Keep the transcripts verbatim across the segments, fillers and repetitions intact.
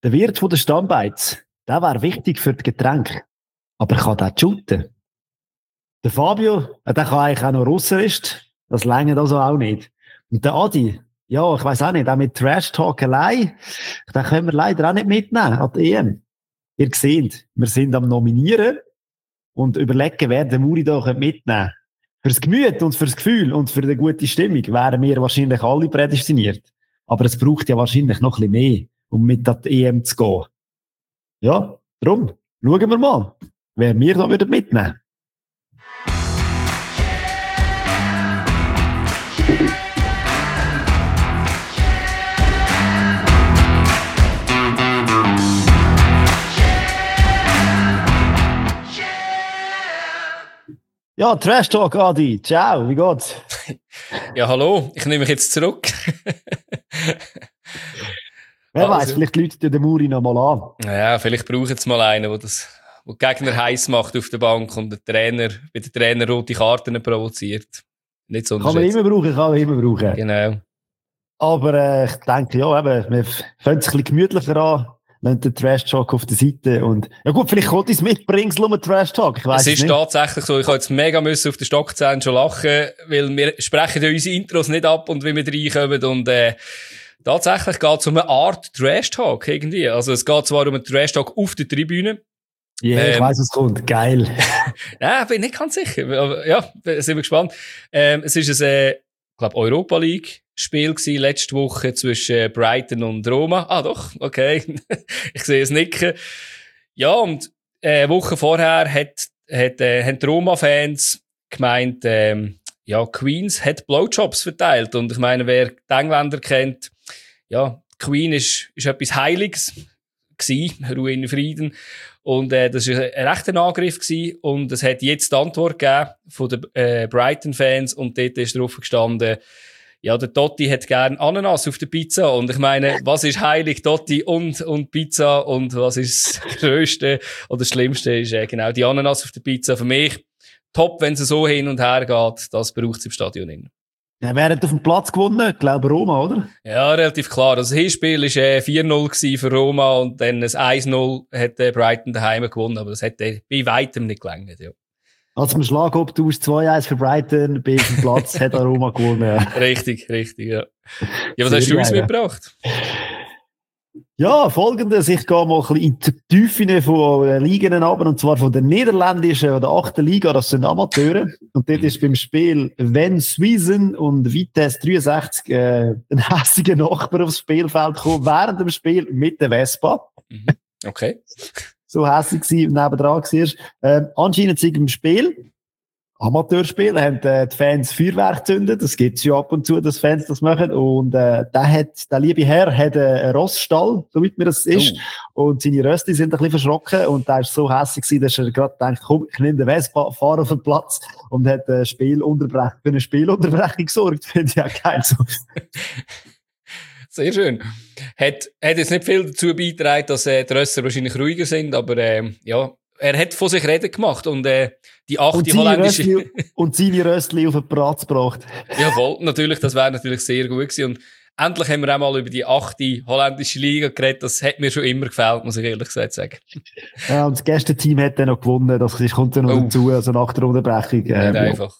Der Wirt von der Stammbeiz, der wäre wichtig für das Getränk. Aber kann der shooten? Der Fabio, der kann eigentlich auch noch Russisch. Das längert also auch nicht. Und der Adi, ja, ich weiss auch nicht, auch mit Trash Talk allein, den können wir leider auch nicht mitnehmen an die E M. Ihr seht, wir sind am Nominieren und überlegen, wer den Muri da mitnehmen kann. Fürs Gemüt und fürs Gefühl und für die gute Stimmung wären wir wahrscheinlich alle prädestiniert. Aber es braucht ja wahrscheinlich noch ein bisschen mehr, um mit an die E M zu gehen. Ja, darum, schauen wir mal, wer wir da mitnehmen würden. Ja, Trash Talk, Adi. Ciao, wie geht's? Ja, hallo, ich nehme mich jetzt zurück. Wer also, weiss, vielleicht läutet den Muri noch mal an. Ja, vielleicht braucht es mal einen, der das, der Gegner heiß macht auf der Bank und der Trainer, bei der Trainer rote Karten provoziert. Nicht so kann man immer brauchen, kann man immer brauchen. Genau. Aber äh, ich denke, ja, eben, wir fangen es ein bisschen gemütlicher an. Lassen den Trash-Talk auf der Seite und, ja gut, vielleicht kommt es mitbringst, nur Trash-Talk, ich weiss es. Es ist nicht. Tatsächlich so, ich habe jetzt mega müssen auf den Stockzähnen schon lachen, weil wir sprechen ja unsere Intros nicht ab und wie wir reinkommen und, äh, tatsächlich geht es um eine Art Trash-Talk irgendwie. Also es geht zwar um einen Trash-Talk auf der Tribüne. Ja, yeah, ähm, ich weiss, was kommt. Geil. Ja, bin nicht ganz sicher. Aber ja, sind wir gespannt. Ähm, es ist ein, äh, ich glaube, Europa League Spiel gewesen, letzte Woche zwischen Brighton und Roma. Ah, doch, okay. Ich sehe es nicken. Ja, und äh, eine Woche vorher hat, hat, äh, haben die Roma-Fans gemeint, ähm, ja, Queens hat Blowjobs verteilt. Und ich meine, wer die Engländer kennt, ja, Queen ist, ist etwas Heiliges gewesen, Ruhe in Frieden. Und äh, das war ein rechter Angriff gewesen. Und es hat jetzt die Antwort gegeben von den äh, Brighton-Fans. Und dort ist drauf gestanden, ja, der Totti hat gern Ananas auf der Pizza. Und ich meine, was ist heilig? Totti und, und Pizza. Und was ist das Größte oder das Schlimmste ist äh, genau die Ananas auf der Pizza. Für mich top, wenn es so hin und her geht. Das braucht es im Stadion nicht. Ja, wer hat auf dem Platz gewonnen? Ich glaube Roma, oder? Ja, relativ klar. Also das Hinspiel war äh, vier null für Roma und dann ein eins null hat äh, Brighton daheim gewonnen. Aber das hat äh, bei weitem nicht gelangt, ja. Also im Schlagobtausch zwei eins für Brighton, bei dem Platz hat Roma gewonnen. Richtig, richtig, ja. Ja, was Sehr hast du uns geil, mitgebracht? Ja, folgendes. Ich gehe mal ein bisschen in die Tiefe von Ligen runter, und zwar von der niederländischen oder achten Liga, das sind Amateure. Und dort ist beim Spiel Van Swiesen und Vitesse dreiundsechzig äh, ein hässiger Nachbar aufs Spielfeld gekommen, während dem Spiel mit der Vespa. Okay. So hässig gewesen, nebendran war. Ähm, anscheinend sind im Spiel, Amateurspiel, haben äh, die Fans Feuerwerk gezündet. Das gibt's ja ab und zu, dass Fans das machen. Und äh, der hat, der liebe Herr hat äh, einen Rossstall, soweit mir das ist. Oh. Und seine Rösti sind ein bisschen verschrocken. Und der ist so hässig gewesen, dass er gerade denkt, komm, ich nehme den Vespa, fahre auf den Platz. Und hat äh, Spielunterbrechung, für eine Spielunterbrechung gesorgt. Finde ich auch geil so. Sehr schön. Hat, hat jetzt nicht viel dazu beigetragen, dass äh, die Rösser wahrscheinlich ruhiger sind, aber äh, ja, er hat von sich reden gemacht und äh, die achte holländische... Röstli, und seine Röstli auf den Platz gebracht. Jawohl, natürlich, das wäre natürlich sehr gut gewesen. Und endlich haben wir auch mal über die achte holländische Liga geredet. Das hat mir schon immer gefällt, muss ich ehrlich gesagt sagen. Ja, und das Gästeteam hat dann noch gewonnen. Das kommt dann noch oh. dazu, also nach der Unterbrechung. Äh, Nicht einfach.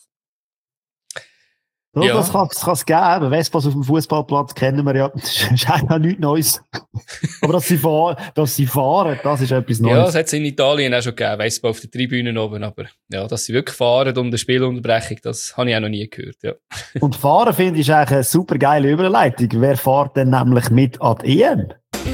So, ja. Das kann es geben. Vespas auf dem Fußballplatz kennen wir ja. Das ist eigentlich nichts Neues. Aber dass sie, fahren, dass sie fahren, das ist etwas Neues. Ja, das hat es in Italien auch schon gegeben. Vespa auf den Tribünen oben. Aber ja, dass sie wirklich fahren um eine Spielunterbrechung, das habe ich auch noch nie gehört. Ja. Und fahren finde ich eigentlich eine super geile Überleitung. Wer fährt denn nämlich mit an die E M?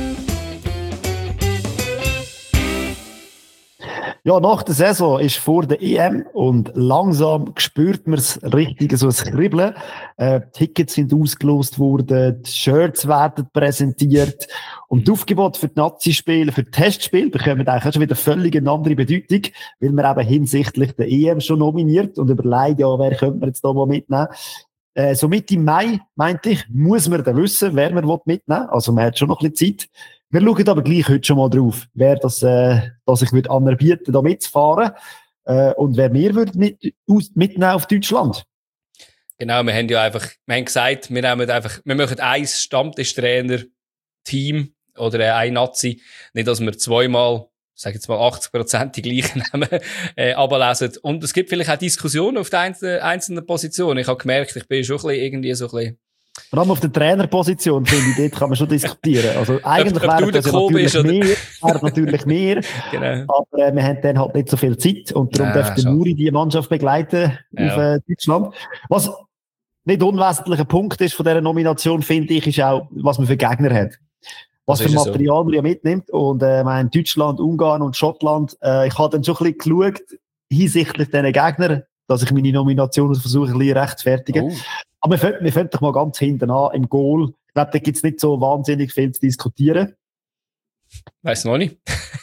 Ja, nach der Saison ist vor der E M und langsam spürt man es richtig, so ein Kribbeln. Äh, Tickets sind ausgelost worden, die Shirts werden präsentiert und die Aufgebote für die Nazi-Spiele, für die Testspiele bekommen eigentlich auch schon wieder völlig eine andere Bedeutung, weil man eben hinsichtlich der E M schon nominiert und überlegt, ja, wer könnte man jetzt da mal mitnehmen. Äh, so Mitte Mai, meinte ich, muss man dann wissen, wer man mitnehmen will. Also man hat schon noch ein bisschen Zeit. Wir schauen aber gleich heute schon mal drauf, wer das, äh, das ich würde anerbieten, da mitzufahren, äh, und wer mir würde mit, aus, mitnehmen auf Deutschland. Genau, wir haben ja einfach, wir haben gesagt, wir nehmen einfach, wir machen ein Stammtischtrainer-Team oder äh, ein Nazi. Nicht, dass wir zweimal, sag jetzt mal achtzig Prozent die gleichen Namen äh, ablesen. Und es gibt vielleicht auch Diskussionen auf den einzelnen, einzelnen Positionen. Ich habe gemerkt, ich bin schon ein bisschen irgendwie so ein bisschen... Vor allem auf der Trainerposition, finde ich, dort kann man schon diskutieren. Also eigentlich wäre das ja natürlich mehr, wäre natürlich mehr, genau. aber äh, wir haben dann halt nicht so viel Zeit und darum Ja, darf der Muri die Mannschaft begleiten ja. auf äh, Deutschland. Was nicht unwesentlicher Punkt ist von dieser Nomination, finde ich, ist auch, was man für Gegner hat. Was für Material so. man ja mitnimmt. Und äh, mein Deutschland, Ungarn und Schottland, äh, ich habe dann schon ein bisschen geschaut, hinsichtlich diesen Gegnern, dass ich meine Nomination versuche, ein bisschen rechtfertigen. Oh. Aber wir fangen, wir fangen doch mal ganz hinten an, im Goal. Ich glaube, da gibt es nicht so wahnsinnig viel zu diskutieren. Weiss noch nicht.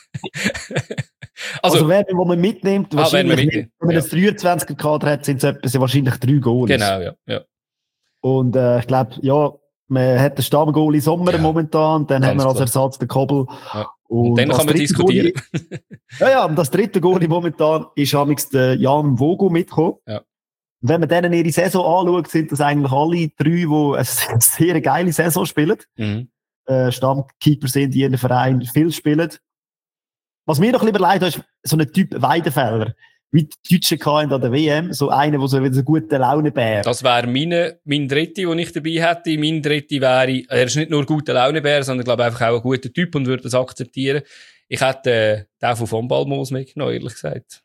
also, also, wer, wo man mitnimmt, ah, wahrscheinlich wenn, nicht, wenn man ja. einen dreiundzwanziger-Kader hat, sind es etwa wahrscheinlich drei Goalies. Genau, ja. ja. Und äh, ich glaube, ja, man hat den Stammgoalie Sommer ja. momentan, dann haben wir als Ersatz den Kobbel. Ja. Und, und dann kann man diskutieren. Goalie, ja, ja, und das dritte Goalie momentan ist amigs der Jan Vogo mitgekommen. Ja. Und wenn man denen ihre Saison anschaut, sind das eigentlich alle drei, die eine sehr geile Saison spielen. Mhm. Äh, Stammkeeper sind, die in den Verein viel spielen. Was mir noch ein bisschen leid ist, so ein Typ Weidenfeller. Wie die Deutschen hatten an der W M, so einer, der so wieder so gute Laune bär. Das wäre meine, mein Dritte, den ich dabei hätte. Mein Dritte wäre, er ist nicht nur ein guter Launebär, sondern glaube einfach auch ein guter Typ und würde das akzeptieren. Ich hätte äh, den von von Balmos mitgenommen, ehrlich gesagt.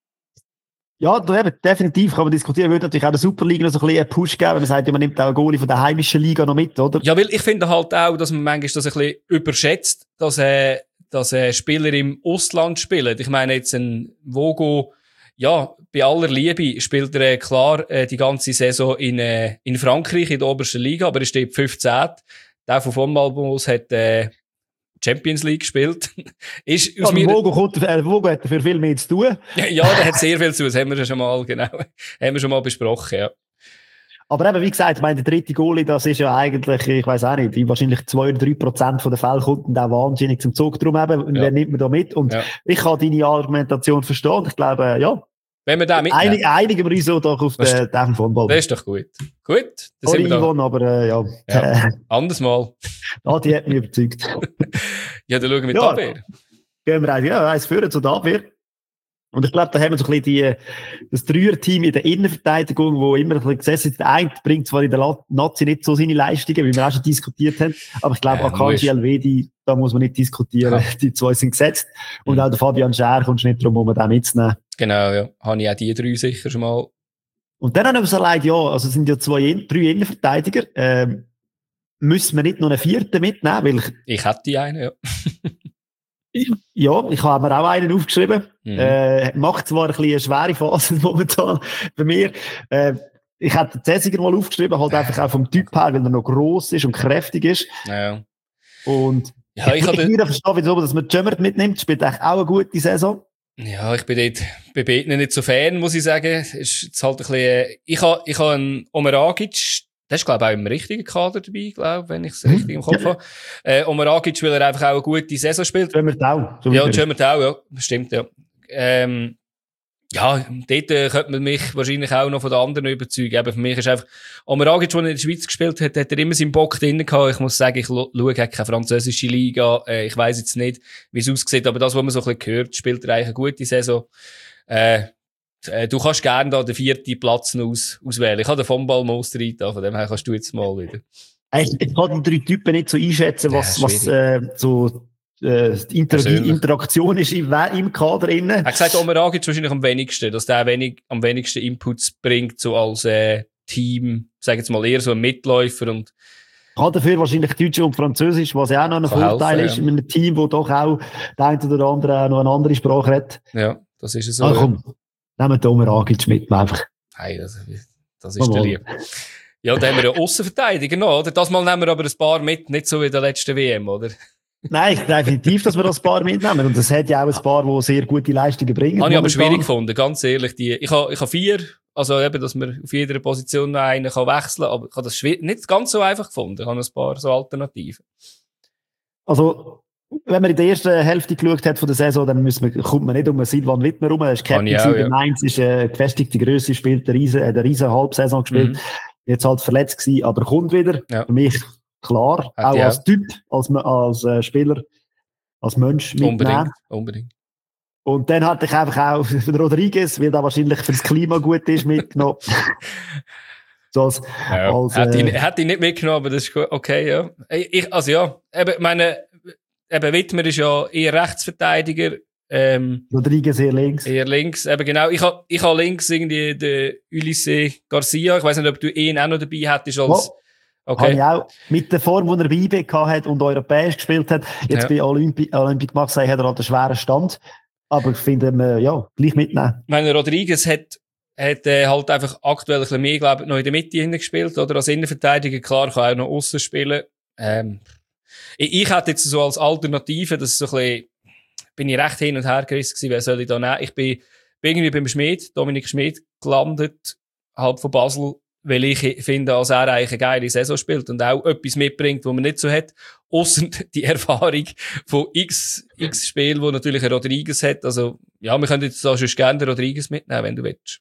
Ja, da eben, definitiv kann man diskutieren. Würde natürlich auch der Superliga noch so ein bisschen einen Push geben. Man sagt, man nimmt auch einen Goalie von der heimischen Liga noch mit, oder? Ja, weil ich finde halt auch, dass man manchmal das ein bisschen überschätzt, dass, äh, dass äh, Spieler im Ausland spielen. Ich meine jetzt ein Vogo, ja, bei aller Liebe spielt er äh, klar äh, die ganze Saison in, äh, in Frankreich, in der obersten Liga, aber er steht fünfzehn. Der von von Balmos hat äh, Champions League gespielt. ist aus ja, mir... Vogo, kommt, äh, Vogo hat dafür viel mehr zu tun. ja, ja, der hat sehr viel zu tun. Das haben wir schon mal, genau, haben wir schon mal besprochen, ja. Aber eben, wie gesagt, ich meine, der dritte Goalie, das ist ja eigentlich, ich weiss auch nicht, wahrscheinlich zwei oder drei Prozent von den Fällen kommt und auch wahnsinnig zum Zug drum eben. Ja. Wer nimmt man da mit? Und ja. ich kann deine Argumentation verstehen. Und ich glaube, ja. Wenn wir da mitnehmen. Einig, einigen wir uns so doch auf den Steffen von Ball. Das ist doch gut. Gut. Das sind wir Yvonne, aber äh, ja. ja. Anders mal. Ah, die hat mich überzeugt. ja, dann schauen wir mit ja. Abwehr. Gehen wir rein. Ja, eins führen zu der Abwehr. Und ich glaube, da haben wir so ein bisschen die, das Dreier-Team in der Innenverteidigung, wo immer ein bisschen gesessen ist. Der eine bringt zwar in der Nazi nicht so seine Leistungen, wie wir auch schon diskutiert haben, aber ich glaube, ja, Akanji Elvedi, da muss man nicht diskutieren. Ja. Die zwei sind gesetzt. Und mhm. auch der Fabian Schär kommt nicht darum, um den mitzunehmen. Genau, ja. Habe ich auch die drei sicher schon mal. Und dann haben wir so leid, ja, also es sind ja zwei, drei Innenverteidiger. Ähm, müssen wir nicht noch einen vierten mitnehmen? Weil ich, ich hätte einen, ja. Ja, ich habe mir auch einen aufgeschrieben. Mhm. Äh, macht zwar ein bisschen eine schwere Phase momentan bei mir. Äh, ich hätte den Cäsiger mal aufgeschrieben, halt einfach auch vom Typ her, weil er noch gross ist und kräftig ist. Ja. Und ja, ich, ich würde nicht verstehen, wieso, dass man Jömmert mitnimmt. Spielt eigentlich auch eine gute Saison. Ja, ich bin dort bei beiden nicht so Fan, muss ich sagen. Ist jetzt halt ein bisschen, ich habe, ich habe einen Omeragic, der ist, glaube ich, auch im richtigen Kader dabei, glaube wenn ich es richtig im Kopf habe. Äh, Omeragic, weil er einfach auch eine gute Saison spielt. Jömmert auch. So ja, Jömmert auch, ja. Stimmt, ja. Ähm, ja, dort äh, könnte man mich wahrscheinlich auch noch von den anderen überzeugen. Aber für mich ist einfach, Omeragic, als er in der Schweiz gespielt hat, hat er immer seinen Bock drin gehabt. Ich muss sagen, ich schaue, er hat keine französische Liga. Äh, ich weiss jetzt nicht, wie es aussieht, aber das, was man so ein bisschen hört, spielt er eigentlich eine gute Saison. Äh, äh, du kannst gerne da den vierten Platz noch aus, auswählen. Ich habe den von Balmos rein, von dem her kannst du jetzt mal wieder. Ich, ich kann die drei Typen nicht so einschätzen, was, ja, was äh, so äh, die Inter- Interaktion ist im, im Kader innen. Er hat gesagt, Omeragic wahrscheinlich am wenigsten, dass der wenig, am wenigsten Inputs bringt, so als äh, Team, sag jetzt mal eher so ein Mitläufer und kann dafür wahrscheinlich Deutsch und Französisch, was ja auch noch ein Vorteil helfen, ist, ja. In einem Team, wo doch auch der eine oder andere auch noch eine andere Sprache hat. Ja, das ist es so. Ah, komm, nehmen wir Omeragic mit, einfach. Hey, das, das ist oh, der Lieb. Ja, dann haben wir einen Aussenverteidiger noch, oder? Das Mal nehmen wir aber ein paar mit, nicht so wie der letzten W M, oder? Nein, definitiv, dass wir das Paar mitnehmen. Und das hat ja auch ein Paar, die sehr gute Leistungen bringen. Habe ich aber schwierig gefunden, ganz ehrlich. Die, ich habe, ich habe vier, also eben, dass man auf jeder Position noch einen kann wechseln kann, aber ich habe das nicht ganz so einfach gefunden. Ich habe ein paar so Alternativen. Also, wenn man in der ersten Hälfte geschaut hat von der Saison, dann müssen wir, kommt man nicht um Silvan Wittmer rum. Er ist Captain auch, ja. Mainz, ist eine gefestigte Grösse, spielt eine riesen, eine riesen Halbsaison gespielt. Mhm. Jetzt halt verletzt gewesen, aber kommt wieder. Ja. Für mich klar. Hat auch die als auch. Typ, als, als äh, Spieler, als Mensch mitnehmen. Unbedingt, unbedingt. Und dann hatte ich einfach auch den Rodriguez, weil der wahrscheinlich fürs Klima gut ist, mitgenommen. so als, Ja, als, hätte, äh, ich, hätte ich nicht mitgenommen, aber das ist gut. Okay, ja. Ich, also ja, eben, meine, eben Wittmer ist ja eher Rechtsverteidiger, ähm, Rodriguez eher links. eher links. Eben genau, ich habe ich ha links irgendwie den Ulysse Garcia. Ich weiß nicht, ob du ihn auch noch dabei hättest als... Oh. Okay. Habe ich auch mit der Form, die er bei I B hat und europäisch gespielt hat. Jetzt Ja. bei Olympi Olympique Marseille hat er halt einen schweren Stand. Aber ich finde, äh, ja, gleich mitnehmen. Ich meine, Rodriguez hat, hat äh, halt einfach aktuell ein bisschen mehr, glaube ich, noch in der Mitte hingespielt, oder? Als Innenverteidiger, klar, kann auch noch aussen spielen. Ähm, ich, ich hätte jetzt so als Alternative, das ist so ein bisschen, bin ich recht hin und her gerissen gewesen, wer soll ich da nehmen? Ich bin, bin irgendwie beim Schmid, Dominik Schmid, gelandet, halb von Basel, weil ich finde, dass er eigentlich eine geile Saison spielt und auch etwas mitbringt, was man nicht so hat. Ausser die Erfahrung von x, x Spielen, wo natürlich ein Rodriguez hat. Also, ja, wir können jetzt da schon gerne den Rodriguez mitnehmen, wenn du willst.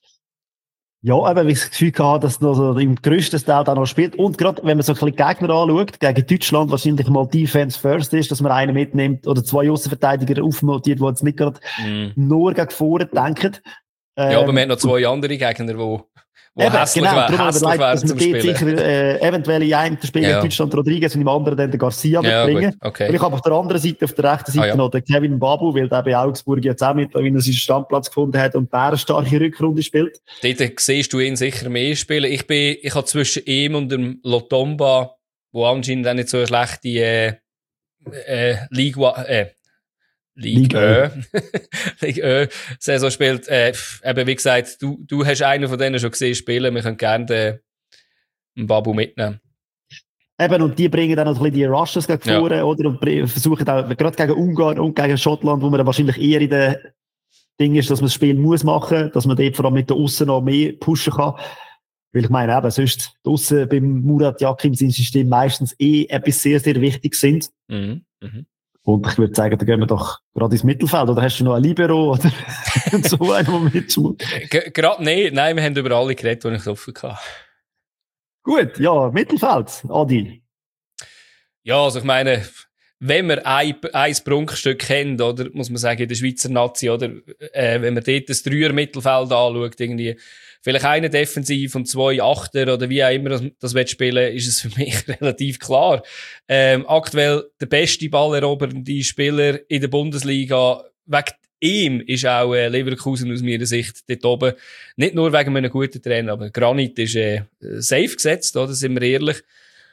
Ja, eben, weil ich das Gefühl hatte, dass er noch so im grössten Teil da noch spielt. Und gerade, wenn man so ein bisschen Gegner anschaut, gegen Deutschland wahrscheinlich mal Defense first ist, dass man einen mitnimmt oder zwei Aussenverteidiger aufmontiert, die jetzt nicht gerade mm. nur gegen vorne denken. Ähm, ja, aber man hat noch zwei andere Gegner, die wo eben, hässlich genau, wär, hässlich überlegt, wären dass zum wir Spielen. Sicher, äh, eventuell in einem Spiel ja. Deutschland Rodriguez und im anderen dann den Garcia ja, mitbringen. Gut, okay. Und ich habe auf der anderen Seite, auf der rechten Seite ah, ja. noch den Kevin Babu, weil der bei Augsburg jetzt auch mit, wie er seinen Standplatz gefunden hat und eine starke Rückrunde spielt. Dort siehst du ihn sicher mehr spielen. Ich bin, ich habe zwischen ihm und dem Lotomba, wo anscheinend auch nicht so eine schlechte äh, äh, Liga, äh, Ligue Ligue Saison spielt. Äh, eben, wie gesagt, du, du hast einen von denen schon gesehen spielen. Wir können gerne den, den Babu mitnehmen. Eben, und die bringen dann noch ein bisschen die Rushes gegen ja. vorne, oder? Und versuchen auch, gerade gegen Ungarn und gegen Schottland, wo man dann wahrscheinlich eher in der Ding ist, dass man das Spiel muss machen, dass man dort vor allem mit der Aussen noch mehr pushen kann. Weil ich meine, eben, sonst draussen beim Murat Yakin sein System meistens eh etwas sehr, sehr wichtig sind. Mhm. Mhm. Und ich würde sagen, da gehen wir doch gerade ins Mittelfeld. Oder hast du noch ein Libero oder so einen, der mitschmut? Gerade nicht. Nein, wir haben über alle geredet, die ich offen hatte. Gut, ja, Mittelfeld, Adi. Ja, also ich meine, wenn man ein, ein Prunkstück kennt, oder, muss man sagen, in der Schweizer Nazi, oder, äh, wenn man dort das Dreier-Mittelfeld anschaut, irgendwie, vielleicht eine Defensiv und zwei Achter oder wie auch immer das, das spielen, ist es für mich relativ klar. Ähm, aktuell der beste ballerobernde Spieler in der Bundesliga. Wegen ihm ist auch äh, Leverkusen aus meiner Sicht dort oben. Nicht nur wegen einem guten Trainer, aber Granit ist äh, safe gesetzt, oder, sind wir ehrlich.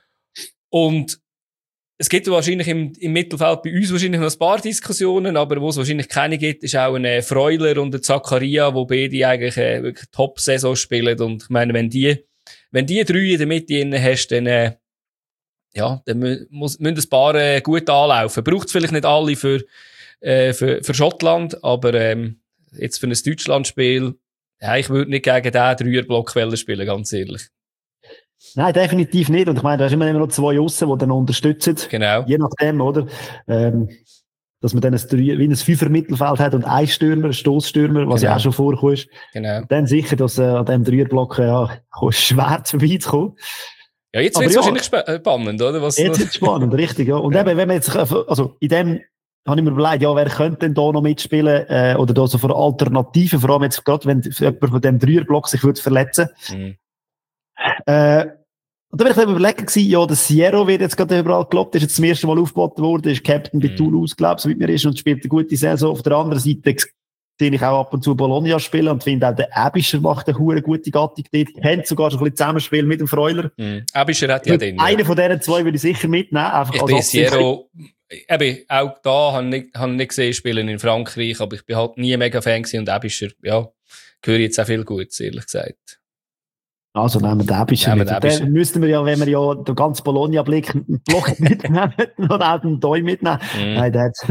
Und es gibt wahrscheinlich im, im Mittelfeld bei uns wahrscheinlich noch ein paar Diskussionen, aber wo es wahrscheinlich keine gibt, ist auch ein Freuler und ein Zakaria, wo beide eigentlich äh, wirklich Top-Saison spielen. Und ich meine, wenn die, wenn die drei in der Mitte drin hast, dann, äh, ja, dann mü- muss, müssen ein paar äh, gut anlaufen. Braucht es vielleicht nicht alle für, äh, für, für Schottland, aber ähm, jetzt für ein Deutschlandspiel, ja, ich würde nicht gegen den Dreierblock spielen, ganz ehrlich. Nein, definitiv nicht. Und ich meine, da hast immer noch zwei Aussen, die dann unterstützen. Genau. Je nachdem, oder? Ähm, dass man dann ein, wie ein Fünfer-Mittelfeld hat und ein Stürmer, ein Stossstürmer, was genau. ja auch schon vorkommt. Genau. Und dann sicher, dass äh, an diesem Dreierblock ja, schwer vorbeizukommen. Ja, jetzt wird es ja, wahrscheinlich sp- spannend, oder? Was jetzt wird es spannend, richtig, ja. Und ja. eben, wenn man jetzt, also in dem, habe ich mir überlegt, ja, wer könnte denn da noch mitspielen, äh, oder da so für Alternativen, vor allem jetzt gerade, wenn jemand von dem Dreierblock sich würde verletzen. Mhm. Äh, und da war ich dann überlegen gewesen, ja, der Sierra wird jetzt gerade überall gelobt, ist jetzt zum ersten Mal aufgeboten worden, ist Captain bei mm. Toulouse, glaube ich, so wie mir ist, und spielt eine gute Saison. Auf der anderen Seite sehe ich auch ab und zu Bologna spielen und finde auch, der Ebischer macht eine hure gute Gattung dort, kennt sogar schon ein bisschen Zusammenspiel mit dem Freuler. Mm. Ebischer hat ja den. Einer ja. von diesen zwei würde ich sicher mitnehmen, einfach ich als bin Sierra, eben, auch da habe ich, hab ich nicht gesehen, spielen in Frankreich, aber ich bin halt nie mega Fan gewesen und Ebischer, ja, gehöre jetzt auch viel Gutes, ehrlich gesagt. Also nehmen wir den Ebischer mit. Dann müssten wir ja, wenn wir ja den ganzen Bologna-Blick einen Block mitnehmen und auch den Doi mitnehmen. Mm. Nein, der hat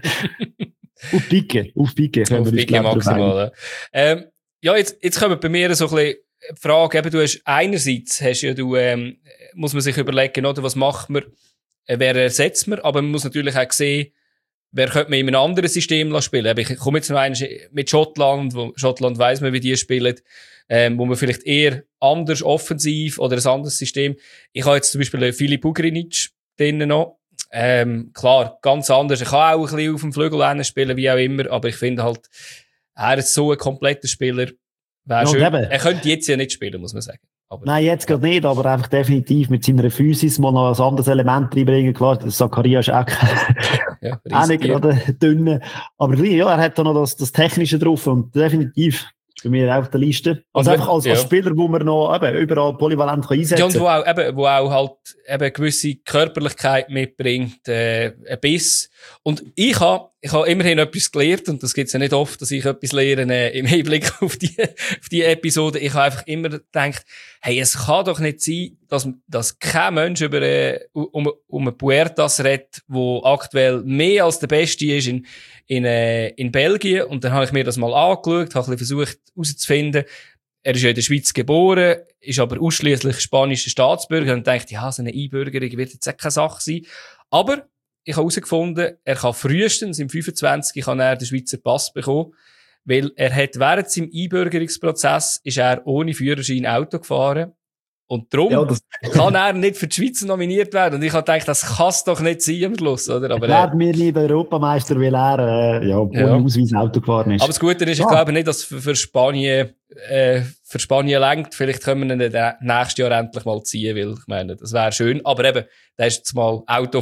auf Pike, auf Pike. Auf Pike maximal. Ähm, ja, jetzt, jetzt kommen bei mir so ein bisschen die Frage, eben, du hast einerseits, hast ja du, ähm, muss man sich überlegen, oder, was macht man, äh, wer ersetzt man, aber man muss natürlich auch sehen, wer könnte man in einem anderen System spielen. Ich komme jetzt noch einmal mit Schottland, wo Schottland weiss man, wie die spielen. ähm, wo man vielleicht eher anders offensiv oder ein anderes System. Ich habe jetzt zum Beispiel Filip Ugrinic drinnen noch. Ähm, klar, ganz anders. Ich kann auch ein bisschen auf dem Flügel spielen, wie auch immer, aber ich finde halt, er ist so ein kompletter Spieler. Wäre Ja, schön. eben. Er könnte jetzt ja nicht spielen, muss man sagen. Aber, Nein, jetzt gerade nicht, aber einfach definitiv mit seiner Physis mal noch ein anderes Element reinbringen. Klar, Zakaria ist auch, ja, auch nicht gerade dünn. Aber ja, er hat da noch das, das Technische drauf und definitiv bei mir auf der Liste. Also und, einfach als, ja. als Spieler, wo man noch eben, überall polyvalent kann einsetzen kann. Ja, und wo auch, eben, wo auch halt eben eine gewisse Körperlichkeit mitbringt, äh, ein Biss. Und ich habe ich ha immerhin etwas gelernt, und das gibt's ja nicht oft, dass ich etwas lerne äh, im Hinblick auf die, auf die Episode. Ich habe einfach immer gedacht, hey, es kann doch nicht sein, dass, dass kein Mensch über äh, um, um einen Puertas redet, der aktuell mehr als der Beste ist in, in, äh, in Belgien. Und dann habe ich mir das mal angeschaut, habe ein bisschen versucht herauszufinden. Er ist ja in der Schweiz geboren, ist aber ausschliesslich spanischer Staatsbürger und denkt, ja, so eine Einbürgerung wird jetzt auch keine Sache sein. Aber ich habe herausgefunden, er kann frühestens im fünfundzwanzig kann er den Schweizer Pass bekommen, weil er hat während seinem Einbürgerungsprozess ist er ohne Führerschein Auto gefahren. Und darum Ja, das kann er nicht für die Schweiz nominiert werden. Und ich habe gedacht, das kann es doch nicht sein am Schluss, oder? Aber, er wird mir lieber Europameister, weil er, äh, ja, ohne Ja. Ausweis Auto gefahren ist. Aber das Gute ist, ich Ja. glaube nicht, dass für, für Spanien, äh, für Spanien lenkt. Vielleicht können wir ihn dann nächstes Jahr endlich mal ziehen, weil ich meine, das wäre schön. Aber eben, da ist jetzt mal Auto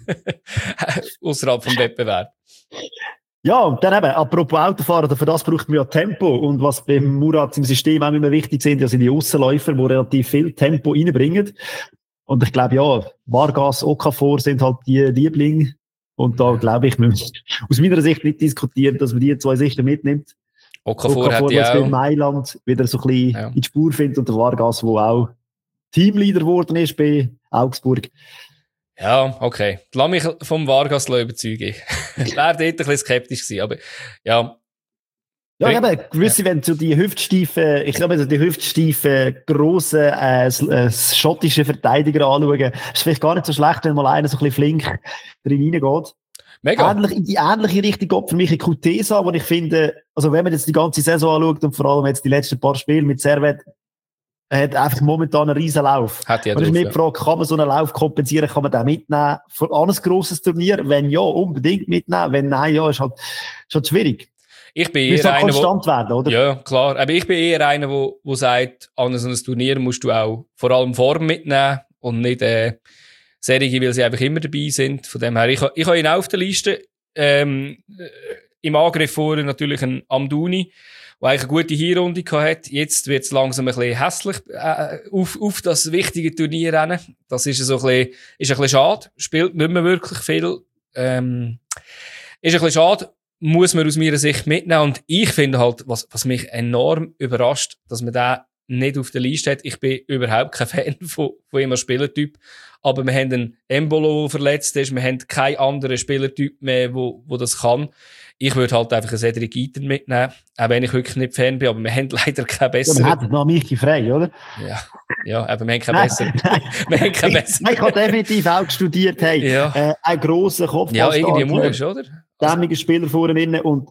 außerhalb vom Wettbewerb. Ja, und dann eben, apropos Autofahren, für das braucht man ja Tempo. Und was beim Murat im System auch immer wichtig sind, ja, sind die Aussenläufer, die relativ viel Tempo reinbringen. Und ich glaube, ja, Vargas, Okafor sind halt die Lieblinge. Und da glaube ich, müssen wir aus meiner Sicht nicht diskutieren, dass man die zwei sicher mitnimmt. Okafor, Okafor, hat der ja jetzt auch... mit Mailand wieder so ein bisschen Ja. in die Spur findet, und der Vargas, der auch Teamleader geworden ist bei Augsburg. Ja, okay. Lass mich vom Vargas überzeugen. Ich wäre dort ein bisschen skeptisch gewesen, aber ja. Ja, Bring- eben, gewisse, wenn so die hüftsteifen, ich glaube, so die hüftsteifen, grossen, äh, s- äh, schottischen Verteidiger anschauen, ist vielleicht gar nicht so schlecht, wenn mal einer so ein bisschen flink drin reingeht. Mega. Ähnlich, in die ähnliche Richtung geht für mich ein Kutesa, wo ich finde, also wenn man jetzt die ganze Saison anschaut und vor allem jetzt die letzten paar Spiele mit Servet, er hat einfach momentan einen riesen Lauf. Hat ja Und ich drauf, mich ja. gefragt, kann man so einen Lauf kompensieren, kann man den mitnehmen für an ein grosses Turnier? Wenn ja, unbedingt mitnehmen. Wenn nein, ja, ist halt, ist halt schwierig. Ich bin Muss eher halt einer, wo, konstant werden, oder? ja, klar. Aber ich bin eher einer, wo, wo sagt, an so ein Turnier musst du auch vor allem Form mitnehmen und nicht, äh, Serie, weil sie einfach immer dabei sind. Von dem her, ich, ha- ich habe ihn auch auf der Liste, ähm, äh, im Angriff vorher natürlich ein Amdouni, der eigentlich eine gute Hinrunde gehabt hat. Jetzt wird es langsam ein bisschen hässlich, äh, auf, auf das wichtige Turnier rennen. Das ist so ein bisschen, ist ein bisschen schade. Spielt nicht mehr wirklich viel, ähm, ist ein bisschen schade. Muss man aus meiner Sicht mitnehmen. Und ich finde halt, was, was mich enorm überrascht, dass man den nicht auf der Liste hat. Ich bin überhaupt kein Fan von, von ihm als Spielertyp. Aber wir haben einen Embolo, der verletzt ist. Wir haben keinen anderen Spielertyp mehr, wo, wo das kann. Ich würde halt einfach einen Cedric Iten mitnehmen. Auch wenn ich wirklich nicht Fan bin. Aber wir haben leider keinen Ja, besseren. man hat noch Michi frei, oder? Ja, ja, aber wir haben keinen Nein, besseren. nein. Wir haben keinen besseren. Ich habe definitiv auch studiert, hey, Ja. äh, ein grosser Kopf. Ja, irgendwie musst du, oder? dämmiger Spieler vorne drin. Und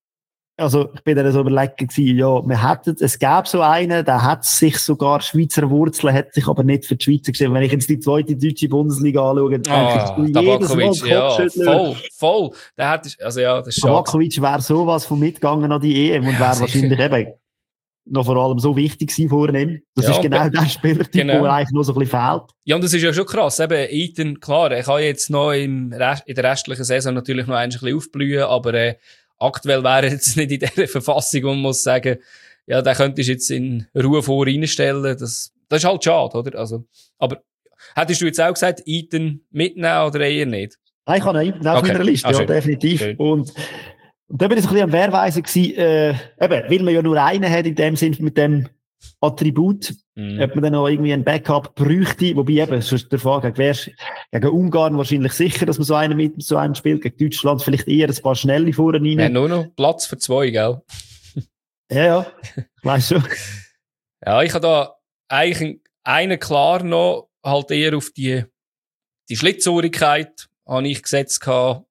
also ich bin dann so überlegt gewesen, ja, wir hätten, es gäbe so einen, der hat sich sogar Schweizer Wurzeln, hat sich aber nicht für die Schweiz geschrieben. Wenn ich jetzt die zweite deutsche Bundesliga anschaue, dann Ah, denke ich, du jedes Mal Tabakovic, ja, Kopfschütteln. voll, voll. Der hat, also ja, das ist schade. Tabakovic wäre sowas von mitgegangen an die E M und Ja, wäre sicher. wahrscheinlich eben noch vor allem so wichtig gewesen vorne ihm. Das Ja, ist genau be- der Spielertyp, genau. der eigentlich noch so ein bisschen fehlt. Ja, und das ist ja schon krass. Eben, Iten, klar, er kann jetzt noch im Rest, in der restlichen Saison natürlich noch ein bisschen aufblühen, aber äh, aktuell wäre er jetzt nicht in der Verfassung, wo man muss sagen, ja, den könntest du jetzt in Ruhe vor reinstellen. Das, das ist halt schade, oder? Also, aber hättest du jetzt auch gesagt, Iten mitnehmen oder eher nicht? Nein, ich habe ihn auf Okay. meiner Liste, Ah, ja, schön. definitiv. Schön. Und, und da bin ich so ein bisschen am Wehrweisen gewesen, äh, eben, weil man ja nur einen hat in dem Sinn mit dem Attribut, Mhm. ob man dann noch irgendwie ein Backup bräuchte, wobei eben, sonst der Frage, gegen, wer- gegen Ungarn wahrscheinlich sicher, dass man so einen mit so einem spielt, gegen Deutschland vielleicht eher ein paar schnelle vorne Wir haben rein. nur noch Platz für zwei, gell? Ja, ja, ich weiss schon. Ja, ich habe da eigentlich einen klar noch, halt eher auf die, die Schlitzohrigkeit, habe ich gesetzt gehabt.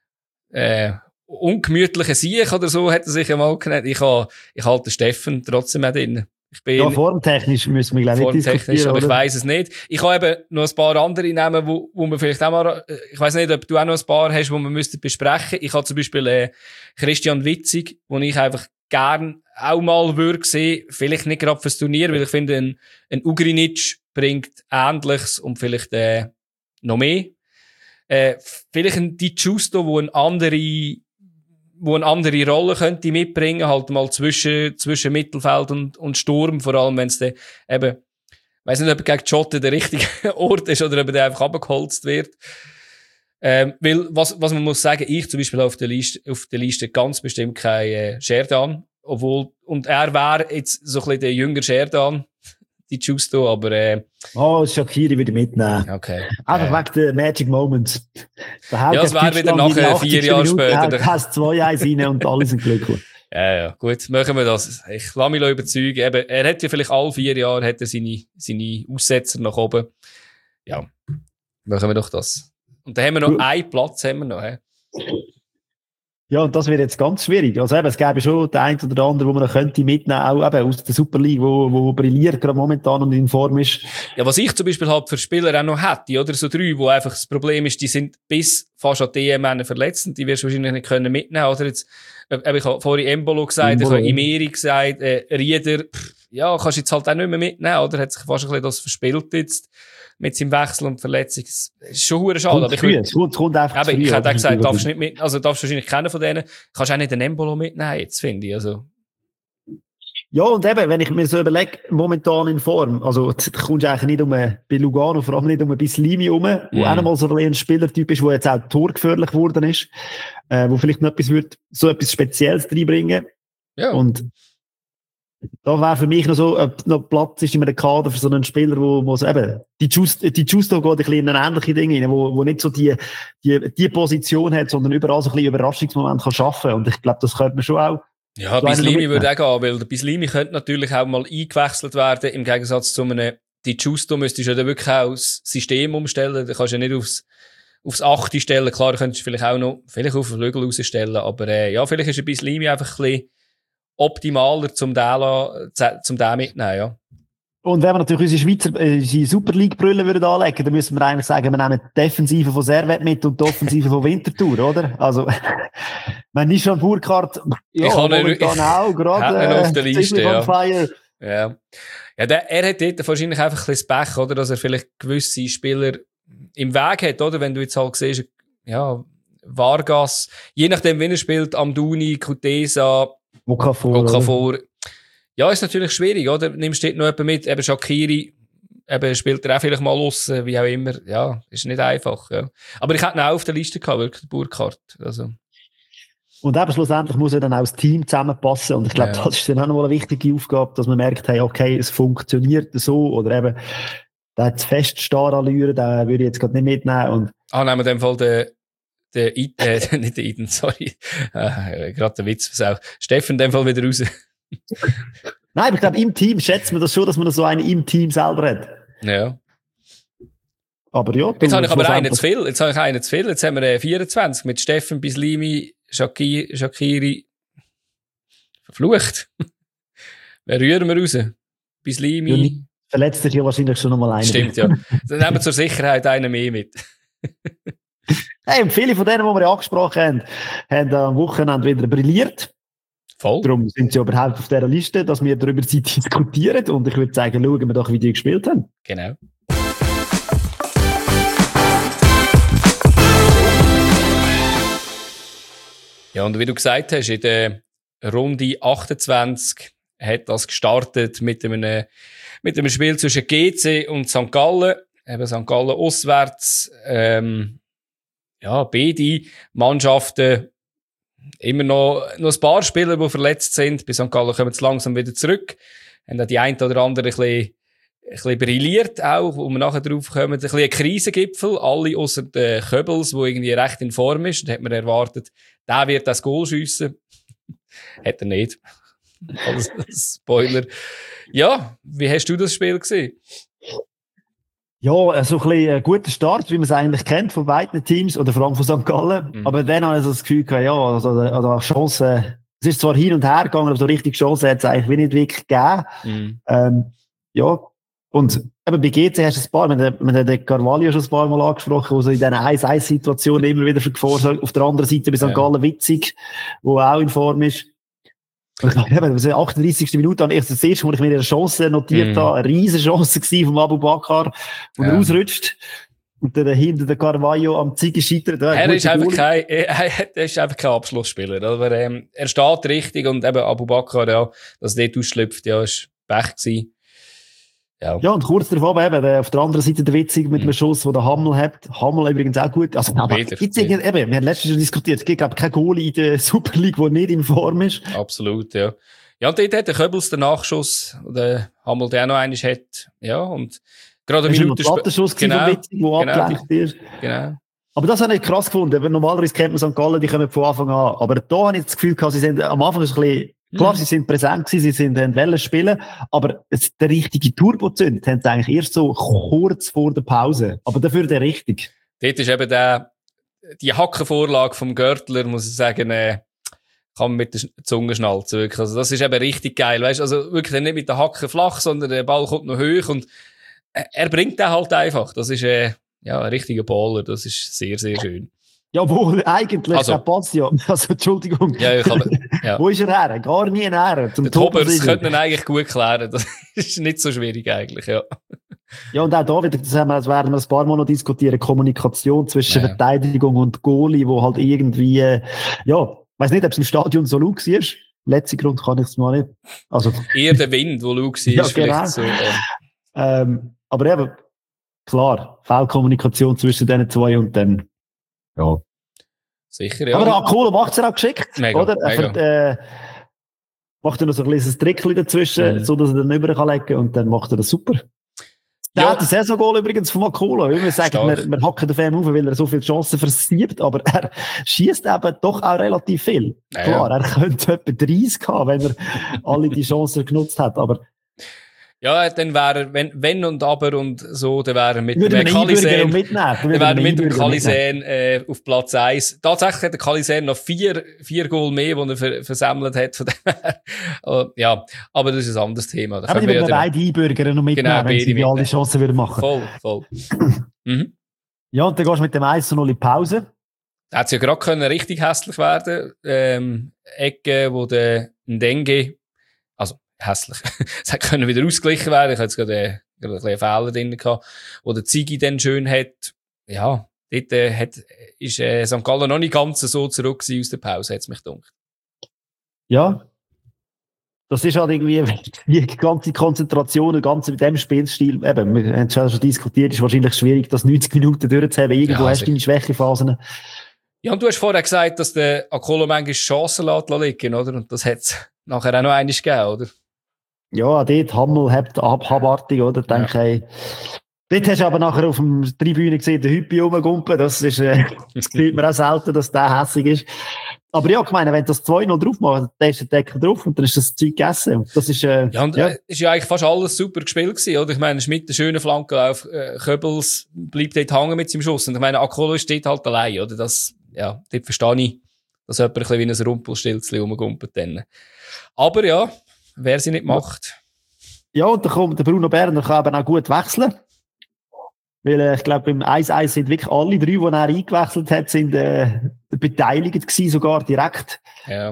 Äh, ungemütliche Sieg oder so, hat er sich einmal genannt. Ich habe, ich halte Steffen trotzdem auch drin. Ich bin ja, formtechnisch müssen wir, glaube ich, nicht diskutieren. Aber ich weiss es nicht. Ich habe eben noch ein paar andere Namen, wo, wo man vielleicht auch mal, ich weiss nicht, ob du auch noch ein paar hast, wo man müsste besprechen. Ich habe zum Beispiel äh, Christian Witzig, wo ich einfach gern auch mal würde sehen, vielleicht nicht gerade fürs Turnier, weil ich finde, ein, ein Ugrinic bringt Ähnliches und vielleicht äh, noch mehr. Äh, vielleicht ein Di Giusto, wo eine andere, wo eine andere Rolle könnte mitbringen, halt mal zwischen, zwischen Mittelfeld und, und Sturm, vor allem wenn es dann eben, ich weiss nicht, ob er gegen Jota der richtige Ort ist oder ob er einfach abgeholzt wird. Ähm, weil, was, was man muss sagen, ich zum Beispiel auf der Liste, auf der Liste ganz bestimmt kein äh, Sherdan, obwohl, und er wäre jetzt so ein bisschen der jüngere Sherdan, die Giusto, aber äh, oh, Shaqiri würde ich mitnehmen. Okay. Einfach äh. wegen der Magic Moments. Ja, es wäre wieder nachher vier Jahre später. Du hast zwei eins rein und alle sind glücklich. Ja, ja, gut, machen wir das. Ich lasse mich überzeugen. Eben, er hat ja vielleicht alle vier Jahre hat er seine, seine Aussetzer nach oben. Ja, machen wir doch das. Und dann haben wir noch cool. einen Platz, haben wir noch. He? Ja, und das wird jetzt ganz schwierig. Also eben, es gäbe schon den einen oder anderen, wo man könnte mitnehmen, auch eben aus der Super League, wo, wo brilliert gerade momentan und in Form ist. Ja, was ich zum Beispiel halt für Spieler auch noch hätte, oder so drei, wo einfach das Problem ist, die sind bis fast an D M verletzt und die wirst du wahrscheinlich nicht können mitnehmen, oder jetzt, ich habe vorhin Embolo gesagt, Embolo, ich habe Imeri gesagt, äh, Rieder, pff, ja, kannst du jetzt halt auch nicht mehr mitnehmen, oder? Hat sich fast ein bisschen das verspielt jetzt. Mit seinem Wechsel und Verletzung. Das ist schon hure schade. Aber ich, früh, es kommt, es kommt einfach aber früh, ich hätte auch gesagt, darfst du nicht mit, also darfst du wahrscheinlich keinen von denen, kannst du auch nicht den Embolo mitnehmen, jetzt finde ich, also. Ja, und eben, wenn ich mir so überlege, momentan in Form, also, du kommst eigentlich nicht um, bei Lugano, vor allem nicht um ein bisschen Limi rum, mm. wo auch noch mal so ein Spielertyp ist, der jetzt auch torgefährlich geworden ist, äh, wo vielleicht noch etwas wird, so etwas Spezielles reinbringen. Ja. Und, da wäre für mich noch so, ob noch Platz ist in einem Kader für so einen Spieler, wo, wo so eben, die Giusto, die Giusto geht ein bisschen in eine ähnliche Dinge rein, wo, wo nicht so die, die, die Position hat, sondern überall so ein bisschen Überraschungsmoment kann schaffen. Und ich glaube, das könnte man schon auch. Ja, Bislimi würde auch gehen, weil der Bislimi könnte natürlich auch mal eingewechselt werden, im Gegensatz zu einem, die Giusto müsstest du ja wirklich auch das System umstellen, da kannst du ja nicht aufs, aufs Achte stellen, klar, du könntest vielleicht auch noch, vielleicht auf den Flügel rausstellen, aber, äh, ja, vielleicht ist ein Bislimi einfach ein bisschen optimaler zum den, zum den mitnehmen, ja. Und wenn wir natürlich unsere Schweizer äh, Super League-Brille würden anlegen, dann müssen wir eigentlich sagen, wir nehmen die Defensive von Servet mit und die Offensive von Winterthur, oder? Also, wenn nicht schon Burkhardt, ja, ich momentan auch, gerade, äh, auf der Liste, ja. Fire. Ja. Ja, der, er hat dort wahrscheinlich einfach ein bisschen das Pech, oder? Dass er vielleicht gewisse Spieler im Weg hat, oder? Wenn du jetzt halt siehst, ja, Vargas, je nachdem, wen er spielt, Amdouni, Kutesa, Okafor. Okafor. Ja, ist natürlich schwierig, oder? Nimmst du dort noch jemanden mit, eben Shaqiri, eben spielt er auch vielleicht mal raus, wie auch immer. Ja, ist nicht einfach, ja. Aber ich hätte ihn auch auf der Liste gehabt, wirklich, Burkhardt. Also. Und eben schlussendlich muss ja dann auch das Team zusammenpassen. Und ich glaube, ja. das ist dann auch noch mal eine wichtige Aufgabe, dass man merkt, hey, okay, es funktioniert so, oder eben, der hat fest Starallüre, den würde ich jetzt gerade nicht mitnehmen. Und ah, nehmen wir in dem Fall den, den, äh, nicht den Iden, sorry. Äh, gerade der Witz versaut. Steffen in dem Fall wieder raus. Nein, aber ich glaube, im Team schätzt man das schon, dass man so einen im Team selber hat. Ja. Aber ja. Jetzt habe ich aber einen zu viel. Jetzt habe ich einen zu viel. Jetzt haben wir äh, vierundzwanzig mit Steffen, Bislimi, Shaqiri, Shaqiri. Verflucht. Wer rühren wir raus? Bislimi. Ja, verletzt sich ja wahrscheinlich schon nochmal einen. Stimmt, ja. Dann nehmen wir zur Sicherheit einen mehr mit. Hey, und viele von denen, die wir angesprochen haben, haben am Wochenende wieder brilliert. Voll. Darum sind sie überhaupt auf dieser Liste, dass wir darüber diskutieren. Und ich würde sagen, schauen wir doch, wie die gespielt haben. Genau. Ja, und wie du gesagt hast, in der Runde achtundzwanzig hat das gestartet mit einem, mit einem Spiel zwischen G C und Sankt Gallen. Eben Sankt Gallen auswärts. Ähm, ja, beide Mannschaften immer noch, noch ein paar Spieler, die verletzt sind. Bei Sankt Gallen kommen sie langsam wieder zurück. Haben dann die ein oder andere ein bisschen, ein bisschen brilliert auch, wo wir nachher drauf kommen. Ein bisschen ein Krisengipfel. Alle ausser den Köbels, der irgendwie recht in Form ist. Da hat man erwartet, der wird das Goal schiessen. Hat er nicht. Als Spoiler. Ja, wie hast du das Spiel gesehen? Ja, so ein bisschen ein guter Start, wie man es eigentlich kennt von beiden Teams, oder vor allem von Sankt Gallen. Mhm. Aber dann habe ich so das Gefühl gehabt, ja, also, also Chancen es ist zwar hin und her gegangen, aber so richtig Chance hat es eigentlich wie nicht wirklich gegeben. Mhm. Ähm, ja, und eben bei G C hast du ein paar, wir haben den Carvalho schon ein paar Mal angesprochen, der so in diesen eins eins Situationen immer wieder für Gefahr sorgt. Auf der anderen Seite bei Sankt Gallen Witzig, der auch in Form ist. Und ich glaube, eben, in der achtunddreißigsten Minute habe ich das erste Mal, ich mir eine Chance notiert mm. habe, eine riesen Chance gewesen vom Abu Bakar, wo ja. er ausrutscht. Und dann hinter der Carvalho am Ziege scheitert. Ja, er, ist einfach kein, er ist einfach kein Abschlussspieler. Aber ähm, er steht richtig und eben Abu Bakar, ja, dass er dort ausschlüpft, ja, ist Pech gewesen. Ja. ja, und kurz davor eben, auf der anderen Seite der Witzig mit mm. einem Schuss, den der Hammel hat. Hammel übrigens auch gut. Also, aber Wieder, gibt's eben, wir haben letztens schon diskutiert, es gibt, glaube ich, keinen Goalie in der Super League, der nicht in Form ist. Absolut, ja. Ja, und dort hat der Köbels den Nachschuss, der Hammel, der auch noch eines hat. Ja, und gerade eine Minute später. Schuss genau, von Witzig, der genau, abgelenkt ist. Genau. Aber das habe ich krass gefunden, weil normalerweise kennt man Sankt Gallen, die kommen von Anfang an. Aber da habe ich das Gefühl gehabt, sie sind am Anfang ein bisschen, klar, mhm. sie sind präsent gewesen, sie sind in Wellen spielen, aber es, der richtige Turbozünd haben sie eigentlich erst so kurz vor der Pause. Aber dafür der richtig. Dort ist eben der, die Hackenvorlage vom Görtler, muss ich sagen, äh, kann man mit der Zunge schnalzen, wirklich. Also, das ist eben richtig geil, weißt, also wirklich nicht mit der Hacke flach, sondern der Ball kommt noch hoch und äh, er bringt den halt einfach. Das ist, äh, ja, ein richtiger Baller, das ist sehr, sehr schön. Jawohl, eigentlich, also, der passt ja. Also, Entschuldigung. Ja, ich habe, ja. Wo ist er her? Gar nie her. Zum Tobers könnte man eigentlich gut klären. Das ist nicht so schwierig eigentlich, ja. Ja, und auch da wieder, das, haben wir, das werden wir ein paar Mal noch diskutieren, Kommunikation zwischen ja. Verteidigung und Goalie, wo halt irgendwie, äh, ja, ich weiss nicht, ob es im Stadion so laut war. Letzter Grund kann ich es mal nicht. Also, eher der Wind, der laut war, ja, vielleicht genau. so. Ähm. Ähm, aber eben, klar, Fehlkommunikation zwischen diesen zwei und dann, ja. Sicher, ja. Aber Akolo macht es ja auch geschickt, mega, oder? Er mega. Äh, macht er noch so ein kleines Trickchen dazwischen, mhm. so dass er dann rüber kann legen und dann macht er das super. Der ja. hat ein Saison-Goal übrigens von Akolo. Wir sagen, wir, wir hacken den Fan auf, weil er so viele Chancen versiebt, aber er schießt eben doch auch relativ viel. Ja, klar, ja. er könnte etwa dreißig haben, wenn er alle die Chancen genutzt hat, aber ja, dann wäre er, wenn, wenn und aber und so, dann wäre er mit dem Kalisän, dann wäre er mit dem Kalisän äh, auf Platz eins. Tatsächlich hat der Kalisän noch vier, vier Goal mehr, die er ver, versammelt hat. Von dem uh, ja, aber das ist ein anderes Thema. Da aber die würden ja beide Einbürger noch mitnehmen, genau, wenn sie die alle Chancen würden machen. Voll, voll. mhm. Ja, und dann gehst du mit dem eins zu null in die Pause. Da hätte es ja gerade können richtig hässlich werden. Ähm, Ecke, wo der Ndenge, also hässlich. Es hätte können wieder ausgeglichen werden. Ich hatte jetzt gerade, äh, gerade ein bisschen Fehler drin gehabt, wo der Ziggy dann schön hat. Ja, dort äh, hat, ist äh, Sankt Gallen noch nicht ganz so zurück gewesen aus der Pause, hat es mich gedacht. Ja. Das ist halt irgendwie die ganze Konzentration, die ganze mit dem Spielstil, eben, wir haben es schon diskutiert, ist wahrscheinlich schwierig, das neunzig Minuten durchzuhaben. Irgendwo ja, hast du deine Schwächephasen. Ja, und du hast vorher gesagt, dass der Akolo manchmal Chancen lässt liegen, oder? Und das hat es nachher auch noch einmal gegeben, oder? Ja, dort Hammel hat abartig, oder? Ja. Denke, hey, dort hast du aber nachher auf der Tribüne gesehen, den Hüppi rumgumpen. Das ist, äh, das sieht man auch selten, dass der hässig ist. Aber ja, ich meine, wenn du das zwei null drauf machst, dann ist der Deckel drauf und dann ist das Zeug gegessen. Das ist, äh, ja, und, ja. Äh, ist ja eigentlich fast alles super gespielt gewesen, oder? Ich meine, Schmidt, der schöne Flanke auf, äh, Köbels bleibt dort hängen mit seinem Schuss. Und ich meine, Akolo ist dort halt allein, oder? Das, ja, dort verstehe ich, dass jemand ein bisschen wie ein Rumpelstilzchen rumgumpelt dann. Aber ja, wer sie nicht macht. Ja, und dann kommt der Bruno Berner, kann eben auch gut wechseln. Weil, äh, ich glaube, im eins eins sind wirklich alle drei, die er eingewechselt hat, sind, äh, beteiligt gewesen, sogar direkt. Ja.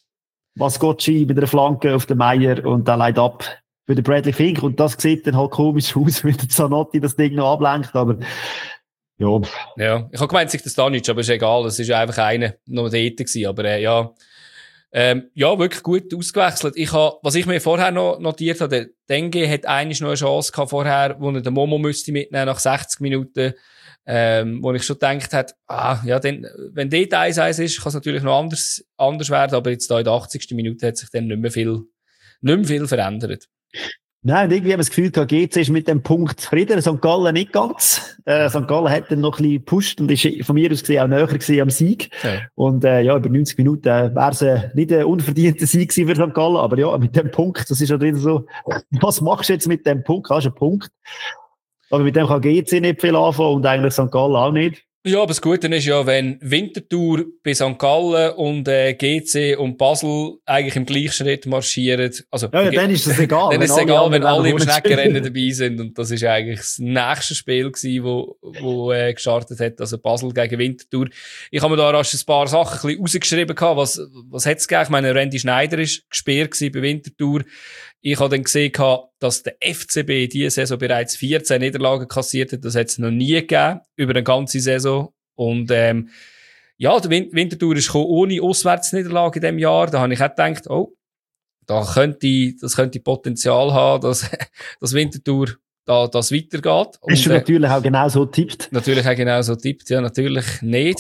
Mascocci mit einer Flanke auf den Meier und der leitet ab für den Bradley Fink. Und das sieht dann halt komisch aus, wenn der Zanotti das Ding noch ablenkt, aber, ja. Ja, ich habe gemeint, sich das da nicht, aber ist egal, es ist ja einfach einer noch dort gewesen, aber, äh, ja. Ähm, ja, wirklich gut ausgewechselt. Ich habe, was ich mir vorher noch notiert habe, der Denge hat eigentlich noch eine Chance gehabt vorher, wo er den Momo müsste mitnehmen nach sechzig Minuten, ähm, wo ich schon gedacht habe, ah, ja, dann, wenn dort eins eins ist, kann es natürlich noch anders, anders werden, aber jetzt da in der achtzigsten Minute hat sich dann nicht mehr viel, nicht mehr viel verändert. Nein, und irgendwie haben wir das Gefühl gehabt, G C ist mit dem Punkt zufrieden, Sankt Gallen nicht ganz. Äh, Sankt Gallen hat dann noch ein bisschen gepusht und ist von mir aus gesehen auch näher gewesen am Sieg. Ja. Und äh, ja, über neunzig Minuten äh, wäre es äh, nicht ein unverdienter Sieg gewesen für Sankt Gallen, aber ja, mit dem Punkt, das ist halt wieder so, was machst du jetzt mit dem Punkt? Hast du einen Punkt? Aber mit dem kann G C nicht viel anfangen und eigentlich Sankt Gallen auch nicht. Ja, aber das Gute ist ja, wenn Winterthur bei Sankt Gallen und äh, G C und Basel eigentlich im gleichen Schritt marschieren. Also, ja, ja, dann ist es egal. Dann ist es egal, wenn alle im Schneckenrennen spielen. dabei sind. Und das ist eigentlich das nächste Spiel gewesen, wo, wo äh, gestartet hat. Also Basel gegen Winterthur. Ich habe mir da rasch ein paar Sachen ein bisschen rausgeschrieben gehabt. Was, was hat's gegeben? Ich meine, Randy Schneider ist gesperrt gewesen bei Winterthur. Ich habe dann gesehen, dass der F C B diese Saison bereits vierzehn Niederlagen kassiert hat. Das hat es noch nie gegeben, über eine ganze Saison. Und ähm, ja, der Win- Winterthur ist gekommen ohne Auswärtsniederlage in diesem Jahr. Da habe ich auch gedacht, oh, da könnte, das könnte Potenzial haben, dass, dass Winterthur da, das weitergeht. Und, Hast du natürlich auch genau so getippt? Natürlich auch genau so getippt, ja, natürlich nicht.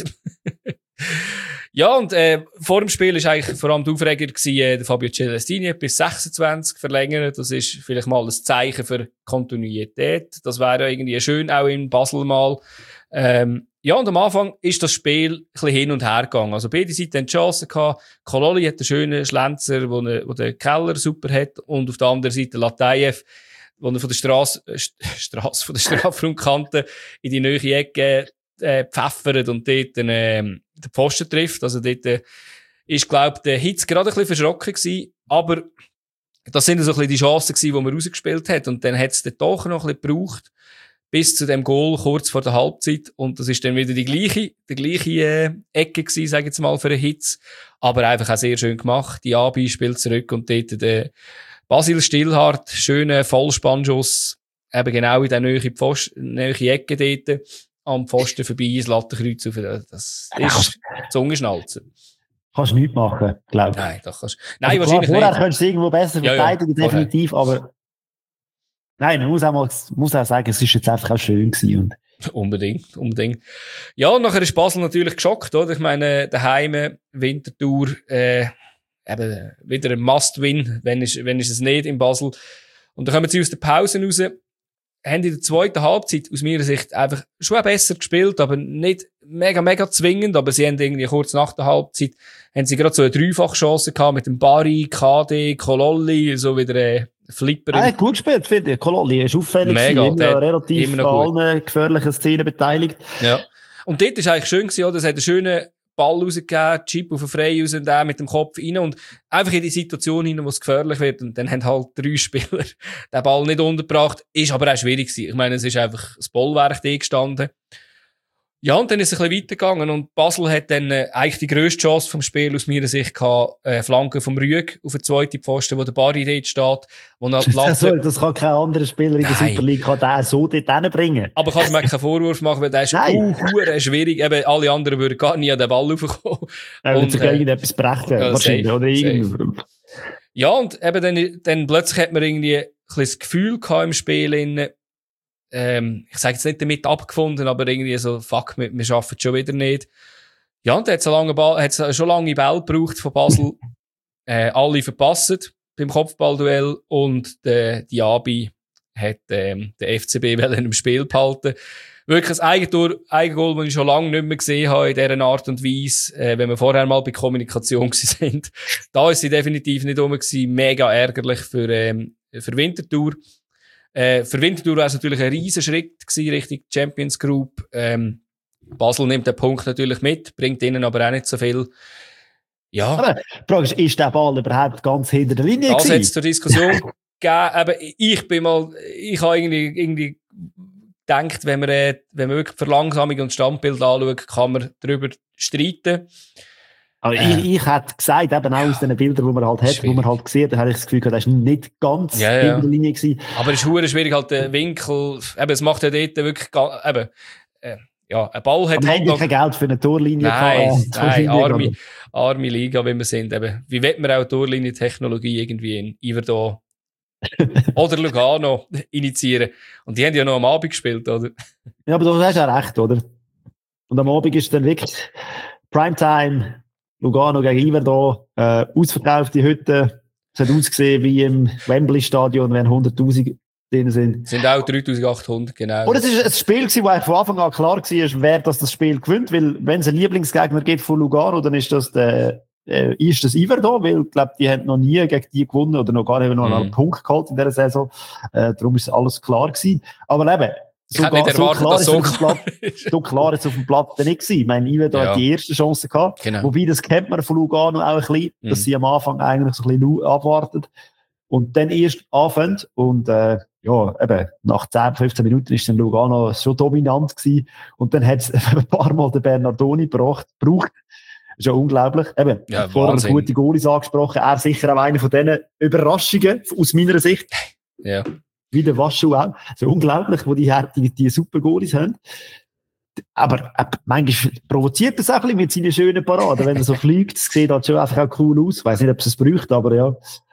Ja, und äh, vor dem Spiel war eigentlich vor allem der Aufreger gewesen, äh, der Fabio Celestini bis sechsundzwanzig verlängert. Das ist vielleicht mal ein Zeichen für Kontinuität. Das wäre ja irgendwie schön, auch in Basel mal. Ähm, ja, und am Anfang ist das Spiel ein bisschen hin und her gegangen. Also beide Seiten haben die Chance gehabt. Kololi hat einen schönen Schlenzer, wo, ne, wo der Keller super hat. Und auf der anderen Seite Latayev, wo er von der Strasse, äh, Strasse, von der Strafraumkante in die neue Ecke äh, pfeffert und dort den, äh, den Pfosten trifft. Also dort äh, ist, glaube ich, der Hitz gerade ein bisschen verschrocken gewesen. Aber das sind so ein bisschen die Chancen gewesen, die man rausgespielt hat. Und dann hat es dann doch noch ein bisschen gebraucht, bis zu dem Goal kurz vor der Halbzeit. Und das ist dann wieder die gleiche, die gleiche äh, Ecke gewesen, sage ich jetzt mal, für den Hitz. Aber einfach auch sehr schön gemacht. Die Abi spielt zurück und dort der Basil Stillhardt, schöner Vollspannschuss, eben genau in der neue Pfost, neue Ecke dort, am Pfosten vorbei, das Lattenkreuz auf. Das ist Zungenschnalzen. Kannst du nichts machen, glaube ich. Nein, das kannst Nein, also wahrscheinlich klar, vorher nicht. könntest du irgendwo besser verteidigen, ja, ja, definitiv, aber nein, man muss auch, mal, muss auch sagen, es ist jetzt einfach auch schön gewesen. Und unbedingt, unbedingt. Ja, und nachher ist Basel natürlich geschockt, oder? Ich meine, daheim, Winterthur, äh, eben wieder ein Must-Win, wenn ist, wenn ist es nicht in Basel. Und dann kommen sie aus der Pause raus, haben in der zweiten Halbzeit aus meiner Sicht einfach schon besser gespielt, aber nicht mega, mega zwingend, aber sie haben irgendwie kurz nach der Halbzeit, haben sie gerade so eine Dreifachchance gehabt mit dem Barry, K D, Kololli, so wieder ein Flipper. Er hat gut gespielt, finde ich. Kololli ist auffällig, mega, immer relativ immer an allen gefährlichen Szenen beteiligt. Ja. Und dort ist eigentlich schön gewesen, oder? Es hat einen schönen Ball rausgegeben, Chip auf den Frei raus und der mit dem Kopf rein und einfach in die Situation hinein, wo es gefährlich wird. Und dann haben halt drei Spieler den Ball nicht untergebracht. Ist aber auch schwierig gewesen. Ich meine, es ist einfach das Bollwerk da gestanden. Ja, und dann ist es ein bisschen weitergegangen und Basel hat dann äh, eigentlich die grösste Chance vom Spiel aus meiner Sicht gehabt, äh, Flanke vom Rüeg auf den zweiten Pfosten, wo der Barry dort steht. Wo das, das kann kein anderer Spieler in der Super League kann den so dort hinbringen. Aber kannst du mir keinen Vorwurf machen, weil der ist uh, schwierig. Eben, alle anderen würden gar nie an den Ball raufkommen. Er würde sogar irgendetwas brechen, ja, wahrscheinlich. Oder irgendwie. Ja, und eben dann, dann plötzlich hat man irgendwie ein bisschen das Gefühl gehabt im Spiel, in, ähm, ich sage jetzt nicht damit abgefunden, aber irgendwie so, fuck, wir, wir schaffen es schon wieder nicht. Ja, und da hat es lange Ball, hat's schon lange Ball gebraucht von Basel. äh, alle verpasst beim Kopfballduell und der Diaby hat ähm, den F C B im Spiel behalten. Wirklich ein Eigentor, Eigengoal, das ich schon lange nicht mehr gesehen habe in dieser Art und Weise, äh, wenn wir vorher mal bei Kommunikation sind. Da ist sie definitiv nicht rum gewesen. Mega ärgerlich für, ähm, für Winterthur. Äh, für Winterthur war es natürlich ein riesen Schritt gewesen, Richtung Champions Group. Ähm, Basel nimmt den Punkt natürlich mit, bringt ihnen aber auch nicht so viel. Ja. Aber die Frage ist, ist der Ball überhaupt ganz hinter der Linie das gewesen? hat es zur Diskussion gegeben. Aber ich bin mal, ich habe irgendwie, irgendwie gedacht, wenn man, äh, wenn man wirklich Verlangsamung und Standbild anschaut, kann man darüber streiten. Aber äh, ich, ich hätte gesagt, eben auch ja, aus den Bildern, die man halt hat, wo man halt gesehen hat, da habe ich das Gefühl, das war nicht ganz ja, ja. hinter der Linie gewesen. Aber es ist verdammt schwierig, halt der Winkel, eben, es macht ja dort wirklich, eben, äh, ja, ein Ball hat aber halt noch... kein Geld für eine Torlinie. Nein, kann, nein, arme, arme Liga, wie wir sind. Eben, wie will man auch Torlinientechnologie irgendwie in Iverdon oder Lugano initiieren? Und die haben ja noch am Abend gespielt, oder? Ja, aber du hast ja recht, oder? Und am Abend ist dann wirklich Primetime, Lugano gegen Iverdon, äh, ausverkaufte Hütte. Es hat ausgesehen wie im Wembley-Stadion, wenn hunderttausend drin sind. Sind auch dreitausendachthundert, genau. Und es war ein Spiel gewesen, wo von Anfang an klar war, wer das, das Spiel gewinnt, weil wenn es einen Lieblingsgegner gibt von Lugano, dann ist das der, äh, ist das Iverdon, weil ich glaube, die haben noch nie gegen die gewonnen oder noch gar nicht noch einen mm. Punkt geholt in dieser Saison. Äh, darum ist alles klar gewesen. Aber eben, Ich hätte nicht erwartet, so dass so klar ist. So klar ist es auf dem Platz dann nicht gewesen. Ich meine, Iverdo Ja. hat die erste Chance gehabt. Genau. Wobei, das kennt man von Lugano auch ein bisschen, Mhm. dass sie am Anfang eigentlich so ein bisschen abwartet. Und dann erst anfangen. Und, äh, ja, eben, nach zehn, fünfzehn Minuten ist dann Lugano schon dominant gewesen. Und dann hat es ein paar Mal den Bernardoni gebraucht. gebraucht. Das ist ja unglaublich. Eben, Ja, vorher Wahnsinn. gute Goalies angesprochen. Er sicher auch einer von diesen Überraschungen, aus meiner Sicht. Ja. Wie der Waschu auch. So unglaublich, wo die, die, die super Goalies haben. Aber äh, manchmal provoziert das auch ein bisschen mit seinen schönen Paraden. Wenn er so fliegt, das sieht halt schon einfach auch cool aus. Ich weiss nicht, ob es es braucht, aber ja.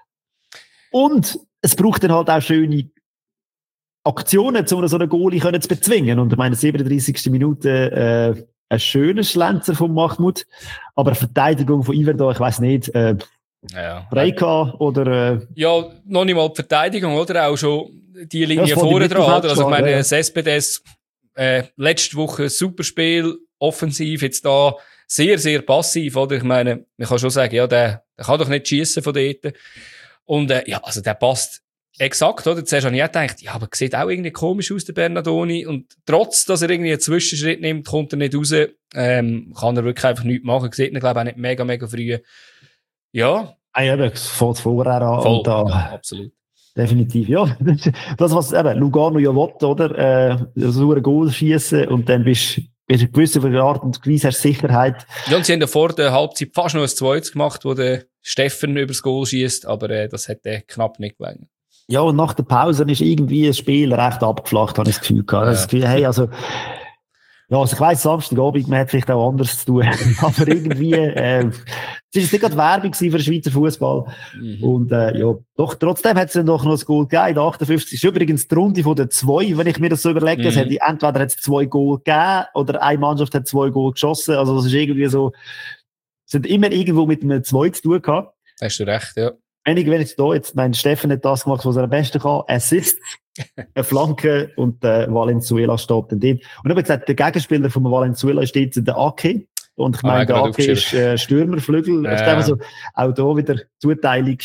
Und es braucht dann halt auch schöne Aktionen, um so einen Goalie können zu bezwingen. Und ich meine, siebenunddreißigste Minute, äh, ein schöner Schlenzer von Mahmoud. Aber Verteidigung von Iverdo, ich weiss nicht, äh, Ja. Breika oder, äh, Ja, noch nicht mal die Verteidigung, oder? Auch schon die Linie Ja, das vorne wollte ich dran, nicht oder? Also, ich meine, ja. Cespedes, äh, letzte Woche super Spiel, offensiv, jetzt da sehr, sehr passiv, oder? Ich meine, man kann schon sagen, ja, der, der kann doch nicht schiessen von dort. Und, äh, ja, also, der passt exakt, oder? Zuerst habe ich auch gedacht, ja, aber sieht auch irgendwie komisch aus, der Bernardoni. Und trotz, dass er irgendwie einen Zwischenschritt nimmt, kommt er nicht raus, ähm, kann er wirklich einfach nichts machen. Sieht ihn, glaube ich, auch nicht mega, mega früh. Ja. Ah, ja, das fällt vorher an. Voll, Und da, ja, absolut. Definitiv, ja. Das, was eben Lugano ja will, oder? Äh, so ein Goal schiessen und dann bist du in gewisser Art und Weise hast Sicherheit. Ja, und sie haben ja vor der Halbzeit fast noch ein zweites gemacht, wo der Steffen übers Goal schießt, aber äh, das hat äh, knapp nicht gelangt. Ja, und nach der Pause ist irgendwie das Spiel recht abgeflacht, habe ich das Gefühl gehabt. Ja. Das Gefühl, hey, also, ja, also ich weiss, Samstagabend, man hat vielleicht auch anders zu tun. Aber irgendwie, äh, es ist nicht gerade Werbung für den Schweizer Fußball. Mhm. Und, äh, ja, doch, trotzdem hat es dann doch noch ein Goal gegeben. In der achtundfünfzigsten ist übrigens die Runde von den zwei, wenn ich mir das so überlege. Mhm. Es hat entweder hat es zwei Goal gegeben oder eine Mannschaft hat zwei Goal geschossen. Also, das ist irgendwie so, es hat immer irgendwo mit einem zwei zu tun gehabt. Hast du recht, ja. Einige, wenn jetzt da, jetzt, mein Steffen hat das gemacht, was er am besten kann. Assist, eine Flanke und, äh, Valenzuela steht dann dort. Und ich habe gesagt, der Gegenspieler von Valenzuela ist jetzt der Ake. Und ich Ah, meine, der gerade Ake ist, äh, Stürmerflügel. Ja. Ich glaube, also, auch da wieder Zuteilung.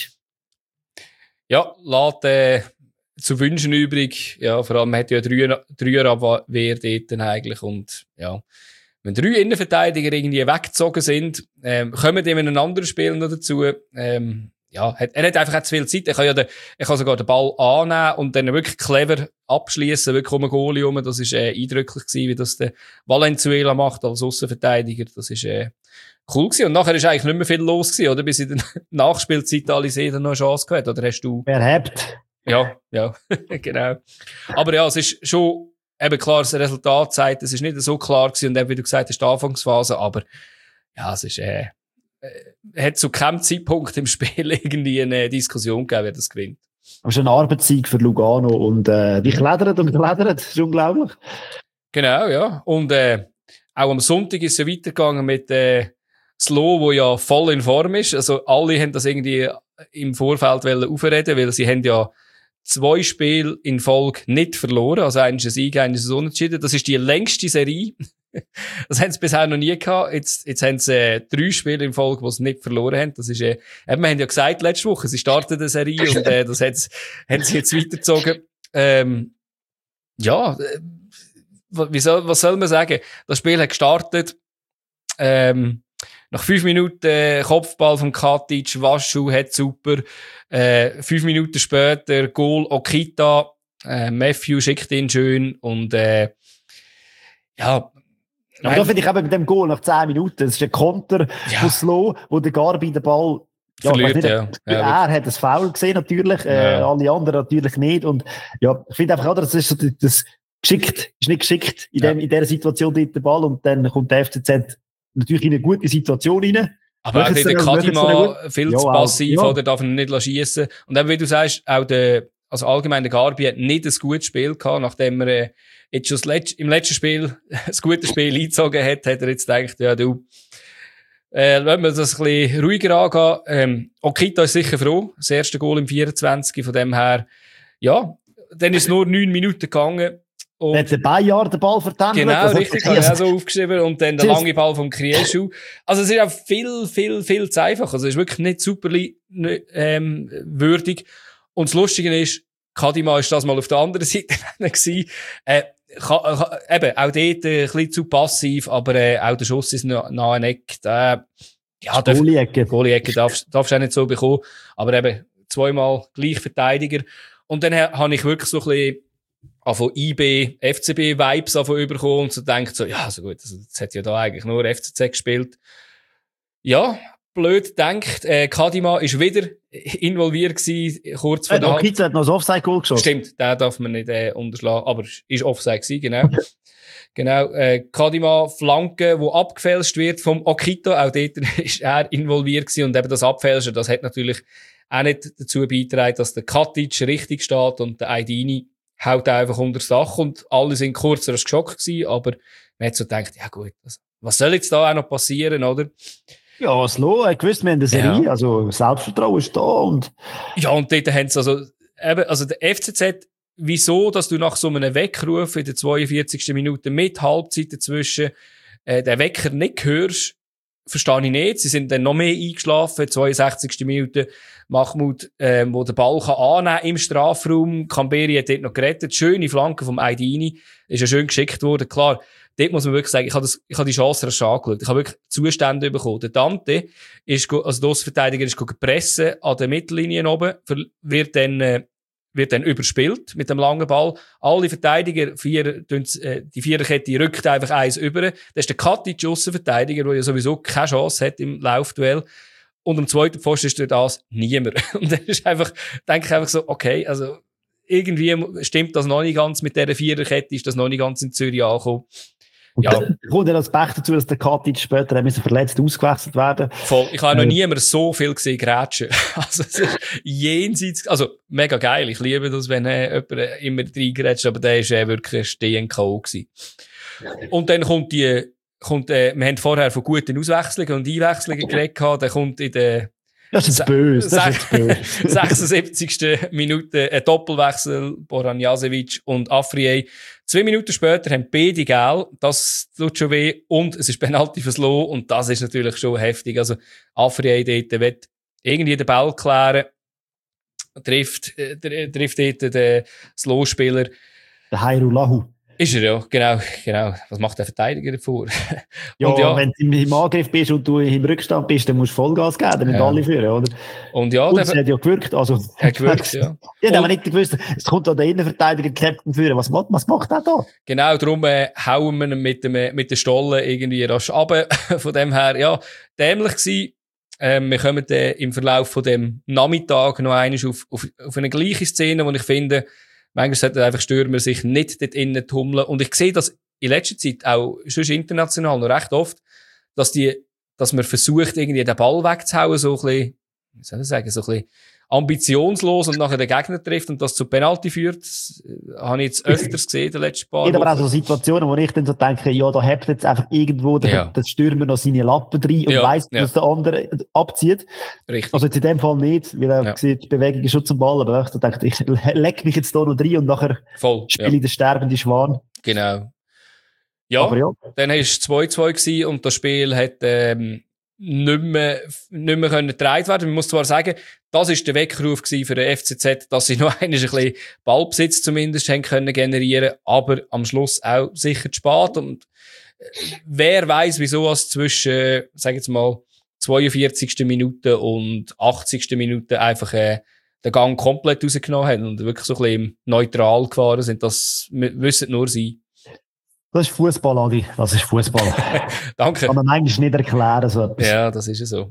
Ja, lässt äh, zu wünschen übrig. Ja, vor allem hat ja Dreier- Dreierabwehr dort dann eigentlich. Und ja, wenn drei Innenverteidiger irgendwie weggezogen sind, ähm, kommen die in einem anderen Spiel noch dazu. Ähm, ja, hat, er hat einfach auch zu viel Zeit. Er kann ja den, er kann sogar den Ball annehmen und dann wirklich clever abschließen, wirklich um einen Goalie herum. Das ist äh, eindrücklich gewesen, wie das der Valenzuela macht als Aussenverteidiger. Das ist äh, cool gewesen. Und nachher ist eigentlich nicht mehr viel los gewesen, oder? Bis in der Nachspielzeit alle sehen noch eine Chance gehabt. Oder hast du? Wer hat? Ja, ja, genau. Aber ja, es ist schon eben klar, das Resultat zeigt, es ist nicht so klar gewesen. Und eben, wie du gesagt hast, die Anfangsphase. Aber ja, es ist, äh, äh, hat zu keinem Zeitpunkt im Spiel irgendwie eine Diskussion gegeben, wer das gewinnt. Aber schon ein Arbeitssieg für Lugano und, äh, die klettert und klettert. Das ist unglaublich. Genau, ja. Und, äh, auch am Sonntag ist es ja weitergegangen mit, äh, Slow, wo ja voll in Form ist. Also, alle haben das irgendwie im Vorfeld wollen aufreden, weil sie haben ja zwei Spiele in Folge nicht verloren. Also, eines ist ein Sieg, eines ist unentschieden. Das ist die längste Serie. Das haben sie bisher noch nie gehabt. Jetzt, jetzt haben sie äh, drei Spiele in Folge, die sie nicht verloren haben. Das ist, äh, eben, wir haben ja gesagt letzte Woche, sie starten eine Serie und äh, das hat's, haben sie jetzt weitergezogen. Ähm, ja, äh, wie soll, was soll man sagen? Das Spiel hat gestartet. Ähm, nach fünf Minuten äh, Kopfball von Katic, Waschu hat super. Äh, fünf Minuten später Goal Okita. Äh, Matthew schickt ihn schön und äh, ja. Aber da finde ich eben mit dem Goal nach zehn Minuten, das ist ein Konter Ja. von Slow, wo der Garbi den Ball ja, Verliert, ich weiss ja. nicht, Ja, er hat das Foul gesehen, natürlich, äh, Ja. alle anderen natürlich nicht. Und ja, ich finde einfach, oder, das ist so das, das geschickt, ist nicht geschickt in, Ja. dem, in dieser Situation dort der Ball und dann kommt der F C Z natürlich in eine gute Situation rein. Aber auch Machen der sie- machen sie Kadima gut? viel Ja, zu auch. passiv, Ja. oder darf ihn nicht schiessen. Und eben, wie du sagst, auch der, also allgemein der Garbi hat nicht ein gutes Spiel gehabt, nachdem er äh, jetzt schon das Letz-, im letzten Spiel ein gutes Spiel eingezogen hat, hat er jetzt gedacht, ja du, äh, lassen wir das ein bisschen ruhiger angehen. Ähm, Okita ist sicher froh, das erste Goal im vierundzwanzig, von dem her, ja, dann ist es nur neun Minuten gegangen. Und Der hat den Bayard den Ball vertändelt. genau, Das hat- richtig, habe ich auch so aufgeschrieben. Und dann der Tschüss. lange Ball vom Krieschu. Also es ist auch viel, viel, viel zu einfach. Also es ist wirklich nicht super ähm, würdig. Und das Lustige ist, Kadima ist das mal auf der anderen Seite gewesen. Äh, kann, kann, eben, auch dort äh, ein bisschen zu passiv, aber äh, auch der Schuss ist nach einem Eck, der, ja, Goalie-Ecke. Goalie-Ecke darfst, darfst du auch nicht so bekommen, aber eben zweimal gleich Verteidiger. Und dann ha, habe ich wirklich so ein bisschen von I B, F C B-Vibes bekommen und so denkt so, ja, also gut, also, jetzt hat ja da eigentlich nur F C Z gespielt. Ja, blöd denkt, äh, Kadima ist wieder involviert gewesen, kurz vor äh, der Halbzeit. hat noch das Offside-Goal geschossen. Stimmt, den darf man nicht äh, unterschlagen, aber ist Offside gewesen, genau. Genau, äh, Kadima Flanke, wo abgefälscht wird vom Okito, auch dort ist er involviert gewesen und eben das Abfälschen, das hat natürlich auch nicht dazu beigetragen, dass der Katic richtig steht und der Aydini haut einfach unter das Dach und alle sind kurzer als geschockt gewesen, aber man hat so gedacht, ja gut, also, was soll jetzt da auch noch passieren, oder? Ja, was los? Ich wusste, wir haben eine Serie, Ja. also Selbstvertrauen ist da und... Ja, und dort haben sie also, eben, also der F C Z, wieso, dass du nach so einem Weckruf in der zweiundvierzigsten Minute mit Halbzeit dazwischen äh, den Wecker nicht hörst, verstehe ich nicht. Sie sind dann noch mehr eingeschlafen, zweiundsechzigsten Minute Mahmoud, ähm, wo den Ball kann annehmen im Strafraum. Kamberi hat dort noch gerettet. Schöne Flanke vom Aydini. Ist ja schön geschickt worden. Klar, dort muss man wirklich sagen, ich habe das, ich habe die Chance rasch angeschaut. Ich habe wirklich Zustände bekommen. Der Dante ist, also der Außenverteidiger ist gepressen an der Mittellinie oben, wird dann, äh, wird dann überspielt mit dem langen Ball. Alle Verteidiger, vier, äh, die Viererkette rückt einfach eins über. Das ist der Katic, Aussenverteidiger, der ja sowieso keine Chance hat im Laufduell. Und am zweiten Pfosten ist durch das niemand. Und dann ist einfach, denke ich einfach so, okay, also, irgendwie stimmt das noch nicht ganz mit dieser Viererkette, ist das noch nicht ganz in Zürich angekommen. Und ja. dann kommt ja das Pech dazu, dass der Katic später müssen verletzt ausgewechselt werden. Voll. Ich habe noch äh, nie mehr so viel gesehen, Grätschen. Also, es ist jenseits, also, mega geil. Ich liebe das, wenn äh, jemand äh, immer reingrätscht, aber der ist äh, wirklich ein Stehen-K O gewesen. Und dann kommt die, kommt, äh, wir haben vorher von guten Auswechslungen und Einwechslungen geredet gehabt, dann kommt in der, Das ist jetzt böse, das ist böse. sechsundsiebzigsten Minute ein Doppelwechsel, Boran Jasevic und Afriyie. Zwei Minuten später haben beide Gel, das tut schon weh, und es ist Penalty fürs Lo, und das ist natürlich schon heftig. Also, Afriyie dort will irgendwie den Ball klären, trifft, äh, trifft dort den Lo-Spieler. Der Hairul Lahu. Ist er, ja, genau, genau. Was macht der Verteidiger davor? Ja, und ja, wenn du im Angriff bist und du im Rückstand bist, dann musst du Vollgas geben, damit ja. alle führen, oder? Und ja, und es hat ja gewirkt, also. Hat gewirkt, ja. Ja, da haben wir nicht gewusst, es kommt da der Innenverteidiger, Captain führen. Was, was macht der da? Genau, darum äh, hauen wir ihn mit dem, mit den Stollen irgendwie rasch runter. Von dem her, ja, dämlich gewesen. Ähm, wir kommen äh, im Verlauf von dem Nachmittag noch einmal auf, auf, auf eine gleiche Szene, wo ich finde, manchmal sollten einfach Stürmer sich nicht dort innen tummeln. Und ich sehe das in letzter Zeit auch sonst international noch recht oft, dass die, dass man versucht, irgendwie den Ball wegzuhauen, so ein bisschen, wie soll ich sagen, so ein bisschen ambitionslos und nachher den Gegner trifft und das zu Penalty führt. Das habe ich jetzt öfters gesehen in den letzten paar Wochen. Ja, aber auch so Situationen, wo ich dann so denke, ja, da hebt jetzt einfach irgendwo der, ja. der Stürmer noch seine Lappen rein und ja, weiss, ja. dass der andere abzieht. Richtig. Also jetzt in dem Fall nicht, weil er ja. sieht, die Bewegung ist schon zum Ball, aber ich so denke, ich leck mich jetzt da noch rein und nachher Voll, spiele ja. ich den sterbenden Schwan. Genau. Ja, aber ja. Dann war es zwei zwei gewesen und das Spiel hat ähm, nicht mehr, nicht mehr können getragen werden. Man muss zwar sagen, das war der Weckruf für den F C Z, dass sie noch einmal ein bisschen Ballbesitz zumindest haben können generieren, aber am Schluss auch sicher zu spät. Und äh, wer weiss, wieso es zwischen, äh, sag jetzt mal, zweiundvierzigsten Minute und achtzigsten Minute einfach äh, den Gang komplett rausgenommen haben und wirklich so ein bisschen neutral gefahren sind. Das wissen nur sie. Das ist Fußball, Adi. Das ist Fußball. Danke. Kann man manchmal nicht erklären, so etwas. Ja, das ist ja so. Ich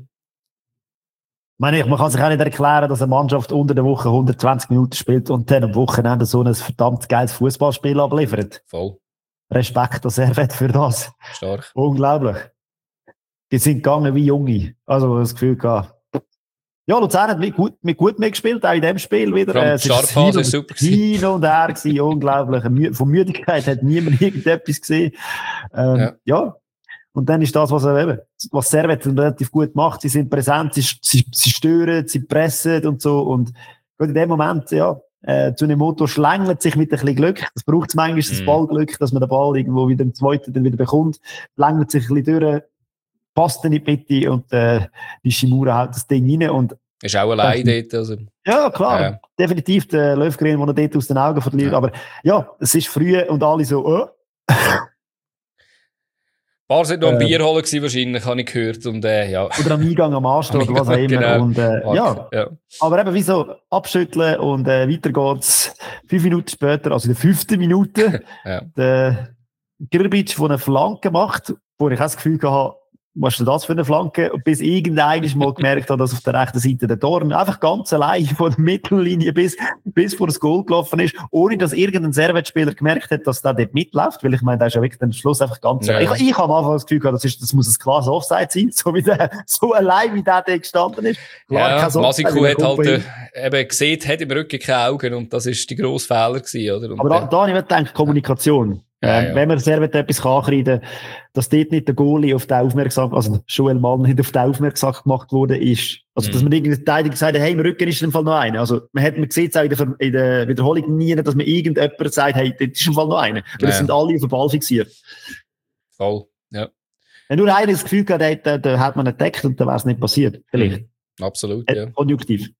meine, man kann sich auch nicht erklären, dass eine Mannschaft unter der Woche hundertzwanzig Minuten spielt und dann am Wochenende so ein verdammt geiles Fußballspiel abliefert. Voll. Respekt an Servet für das. Stark. Unglaublich. Die sind gegangen wie Junge. Also, das Gefühl gehabt. Ja, Luzern hat mit gut, mit gut mitgespielt, auch in dem Spiel wieder. Äh, es Startphase ist super hin und her gewesen, unglaublich. Von Müdigkeit hat niemand irgendetwas gesehen. Ähm, ja. ja. Und dann ist das, was er eben, was Servet relativ gut macht. Sie sind präsent, sie, sie, sie stören, sie pressen und so. Und in dem Moment, ja, äh, Tsunemoto schlängelt sich mit ein bisschen Glück. Das braucht es manchmal, das mm. Ballglück, dass man den Ball irgendwo wieder im zweiten dann wieder bekommt. Schlängelt sich ein bisschen durch, passt dann in die Mitte und äh, Nishimura haut das Ding rein. Und Ist auch allein dort. Also. Ja, klar. Ja. Definitiv der Löfgren, der dort aus den Augen verliert. Ja. Aber ja, es ist früh und alle so, oh. Ein paar sind noch am Bier holen gewesen, wahrscheinlich, habe ich gehört. Und, äh, ja. Oder am Eingang am Arsch oder was auch immer. Genau. Und, äh, ja. ja. Aber eben, wieso abschütteln und äh, weiter geht's. Fünf Minuten später, also in der fünften Minute, ja. der Grbic, der eine Flanke macht, wo ich auch das Gefühl hatte, was ist denn das für eine Flanke? Bis irgendeiner mal gemerkt hat, dass auf der rechten Seite der Dorn einfach ganz allein von der Mittellinie bis, bis vor das Goal gelaufen ist, ohne dass irgendein Servet-Spieler gemerkt hat, dass der dort mitläuft, weil ich meine, der ist ja wirklich am Schluss einfach ganz ja. allein. Ich, ich habe am Anfang das Gefühl gehabt, das, ist, das muss ein klares Offside sein, so wie der, so allein wie der da gestanden ist. Klar, ja, Masiku hat halt, äh, eben gesehen, hat im Rücken keine Augen und das ist die grosse Fehler gewesen, oder? Und aber da, da habe ich gedacht, Kommunikation. Ja, ja. Wenn man Servet etwas ankreiden kann, dass dort nicht der Goalie auf den aufmerksam, also Joel Mann nicht auf den aufmerksam gemacht wurde, ist, also, mhm. dass man irgendwie Verteidiger gesagt hat, hey, im Rücken ist im Fall noch einer. Also, man hat, man sieht es auch in der, in der Wiederholung nie, dass man irgendjemand sagt, hey, dort ist im Fall noch einer. Weil ja. es sind alle auf den Ball fixiert. Voll, ja. Wenn nur einer das Gefühl gehabt hat, dann, dann hat man entdeckt und dann wäre es nicht passiert. Vielleicht. Mhm. Absolut, ja. Konjunktiv.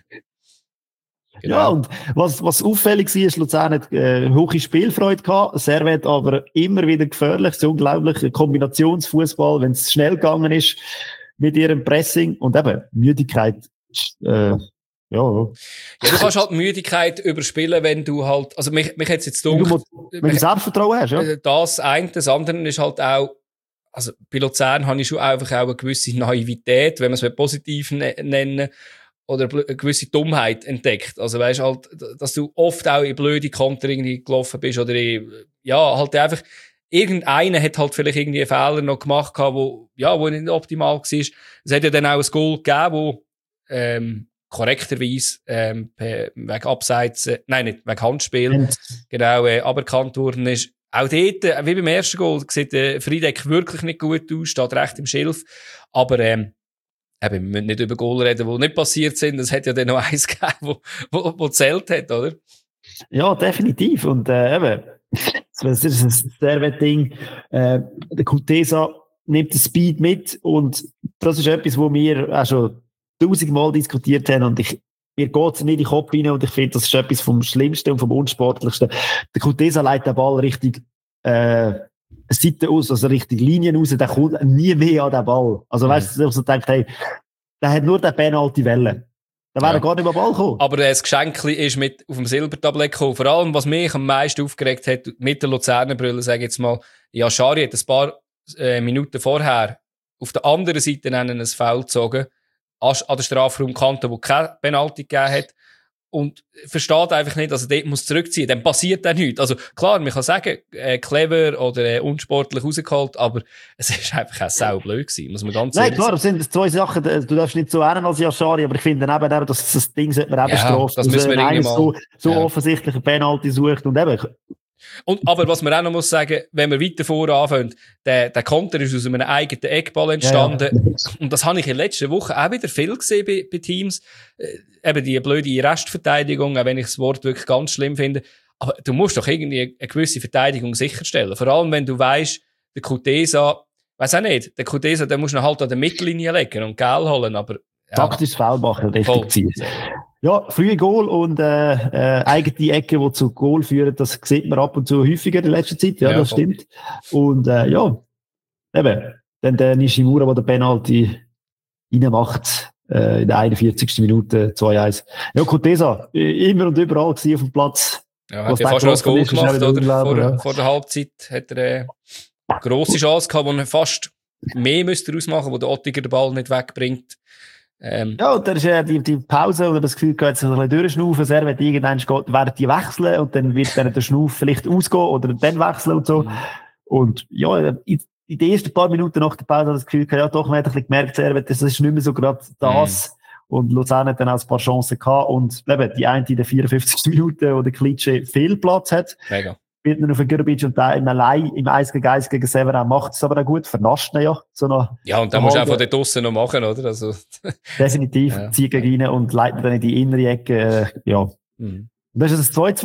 Genau. Ja, und was, was auffällig war, ist, Luzern hat äh, hohe Spielfreude gehabt, Servet aber immer wieder gefährlich, so unglaublich, Kombinationsfußball, wenn es schnell gegangen ist mit ihrem Pressing und eben Müdigkeit, äh, ja. Ja, du kannst halt Müdigkeit überspielen, wenn du halt, also mich, mich hat's jetzt gedacht, wenn du Selbstvertrauen hast, ja. Das eine, das andere ist halt auch, also bei Luzern habe ich schon einfach auch eine gewisse Naivität, wenn man es positiv ne- nennen oder eine gewisse Dummheit entdeckt. Also weisst halt, dass du oft auch in blöde Konter irgendwie gelaufen bist oder in, ja, halt einfach, irgendeiner hat halt vielleicht irgendwie einen Fehler noch gemacht gehabt, wo, ja, wo nicht optimal war. Es hat ja dann auch ein Goal gegeben, wo, ähm, korrekterweise, ähm, wegen Abseits, äh, nein, nicht, wegen Handspiel, mhm. genau, äh, aberkannt worden ist. Auch dort, äh, wie beim ersten Goal, sieht der Friedeck wirklich nicht gut aus, steht recht im Schilf, aber, ähm, eben, wir müssen nicht über Goal reden, die nicht passiert sind. Es hat ja dann noch eins gegeben, wo, wo, wo zählt hat, oder? Ja, definitiv. Und äh, eben, das ist ein Servet-Ding. Äh, der Kutesa nimmt den Speed mit und das ist etwas, wo wir auch schon tausendmal diskutiert haben und ich, mir geht es nicht in den Kopf rein und ich finde, das ist etwas vom Schlimmsten und vom Unsportlichsten. Der Kutesa leitet den Ball richtig äh, Seite aus, also richtig Linien raus, der kommt nie mehr an den Ball. Also, mhm. weißt du, ich so denke, hey, der hat nur den Penalty Welle. Da wäre ja. er gar nicht über den Ball gekommen. Aber das Geschenkli ist mit auf dem Silbertablett gekommen. Vor allem, was mich am meisten aufgeregt hat, mit der Luzerner Brille, sage ich jetzt mal, ja, Schari hat ein paar äh, Minuten vorher auf der anderen Seite ein Foul gezogen, an, an der Strafraumkante, wo keine Penalty gegeben hat. Und versteht einfach nicht, dass er dort muss zurückziehen muss. Dann passiert dann nichts. Also klar, man kann sagen, äh, clever oder äh, unsportlich rausgeholt, aber es ist einfach auch saublöd gewesen, muss man ganz Nein, klar, das sind zwei Sachen, du darfst nicht so ernst als Yashari, aber ich finde dann eben, dass das Ding sollte man eben ja, strafen. Das müssen wir also, irgendwann so, so ja. offensichtlich eine Penalty sucht und eben. Und, aber was man auch noch muss sagen, wenn wir weiter vorne anfangen, der, der Konter ist aus einem eigenen Eckball entstanden. Ja, ja. Und das habe ich in den letzten Wochen auch wieder viel gesehen bei, bei Teams. Äh, eben die blöde Restverteidigung, auch wenn ich das Wort wirklich ganz schlimm finde. Aber du musst doch irgendwie eine gewisse Verteidigung sicherstellen. Vor allem, wenn du weisst, der Kutesa, weiss auch nicht, der Kutesa, der muss ihn halt an der Mittellinie legen und Gel holen, aber ja. Taktisches Foul machen, richtig ziehen. Ja, frühe Goal und äh, äh, eigene Ecke, die zu Goal führen, das sieht man ab und zu häufiger in letzter Zeit, ja, ja das voll. Stimmt. Und äh, ja, eben, dann der Nishimura, der den Penalty reinmacht, äh, in der einundvierzigsten Minute, zwei eins. Ja, Kutesa, immer und überall gewesen auf dem Platz. Ja, hat ja fast noch ein Goal gemacht, oder? Vor, ja. vor der Halbzeit hat er äh, eine grosse Chance gehabt, wo er fast mehr müsste ausmachen, wo der Ottiger den Ball nicht wegbringt. Ähm, ja, und dann ist ja die, die Pause, oder das Gefühl, geht so ein bisschen durchschnaufen, sehr, wenn irgendwann geht, werden die wechseln und dann wird dann der Schnauf vielleicht ausgehen oder dann wechseln und so. Mhm. Und ja, in, in den ersten paar Minuten nach der Pause hat das Gefühl, ja doch, man hat ein bisschen gemerkt, sehr, das ist nicht mehr so gerade das. Mhm. Und Luzern hat dann auch ein paar Chancen gehabt und eben die eine in der vierundfünfzigsten Minute, wo der Klitsche viel Platz hat. Mega. Wird dann auf den Grbic und da im allein im eins gegen eins gegen Severin macht es aber auch gut, vernascht ihn ja. So noch ja, und dann musst du auch von dort draussen noch machen, oder? Also. Definitiv, ja. Zieht gegen rein und leitet dann in die innere Ecke, äh, ja. Mhm. Und das ist das zwei zwei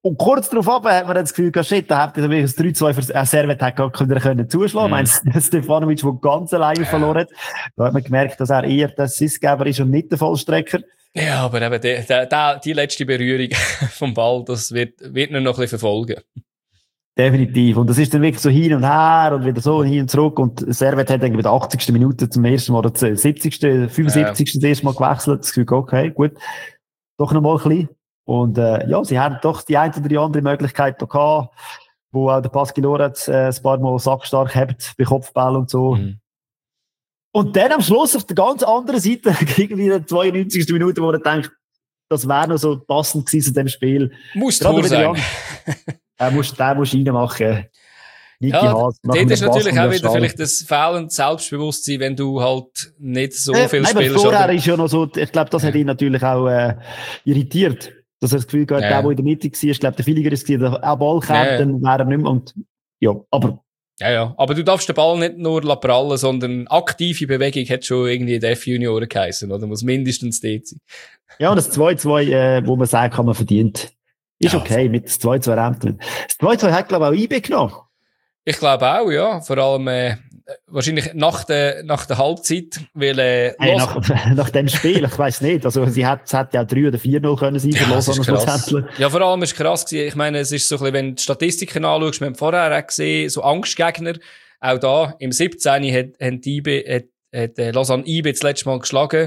Und kurz darauf ab hat man dann das Gefühl, shit, da hätte er das drei zwei für äh, Servet wieder können zuschlagen. Mhm. Ich meine, Stefanovic, der ganz alleine ja. verloren hat. Da hat man gemerkt, dass er eher der Assistgeber ist und nicht der Vollstrecker. Ja, aber eben die, die, die letzte Berührung vom Ball, das wird, wird ihn noch ein bisschen verfolgen. Definitiv. Und das ist dann wirklich so hin und her und wieder so hin und zurück. Und Servet hat dann bei der achtzigsten Minute zum ersten Mal, oder zur siebzigsten, fünfundsiebzigsten Ja. das erste Mal gewechselt. Das Gefühl, okay, gut. Doch noch mal ein bisschen. Und, äh, ja, sie haben doch die eine oder die andere Möglichkeit da gehabt, wo auch der Pascal Lorenz, äh, ein paar Mal sackstark hat, bei Kopfball und so. Mhm. Und dann am Schluss auf der ganz anderen Seite, irgendwie in der zweiundneunzigsten Minute, wo man denkt, das wäre noch so passend gewesen zu dem Spiel. Muss Tor sein. Der muss, der muss reinmachen. Niki ja, Haas. Dort ist natürlich auch wieder vielleicht das fehlende Selbstbewusstsein, wenn du halt nicht so äh, viel nein, spielst. Vorher ist ja noch so, ich glaube, das ja. hat ihn natürlich auch äh, irritiert. Dass er das Gefühl hat, ja. der, der in der Mitte war, ich glaube, der Villiger ist, der auch Ball kommt, ja. dann wäre er nicht mehr. Und, ja, aber. Ja, ja. Aber du darfst den Ball nicht nur prallen, sondern aktive Bewegung hat schon irgendwie in der F-Junioren geheißen, oder? Muss mindestens dort sein. Ja, und das zwei zwei, äh, wo man sagen kann, man verdient. Ist ja. okay, mit das zwei zwei Renten. Das zwei zwei hat, glaube ich, auch I B genommen. Ich glaube auch, ja. Vor allem, äh, wahrscheinlich nach der, nach der Halbzeit, weil, äh, hey, nach, nach dem Spiel, ich weiss nicht. Also, sie hat, es hätte ja drei oder vier null können sein, ja, für Lausanne. Ja, vor allem ist krass gewesen. Ich meine, es ist so ein bisschen, wenn du die Statistiken anschaust, wir haben vorher auch gesehen, so Angstgegner. Auch da, im siebzehn hat, hat, I B, hat, hat äh, Lausanne I B das letzte Mal geschlagen.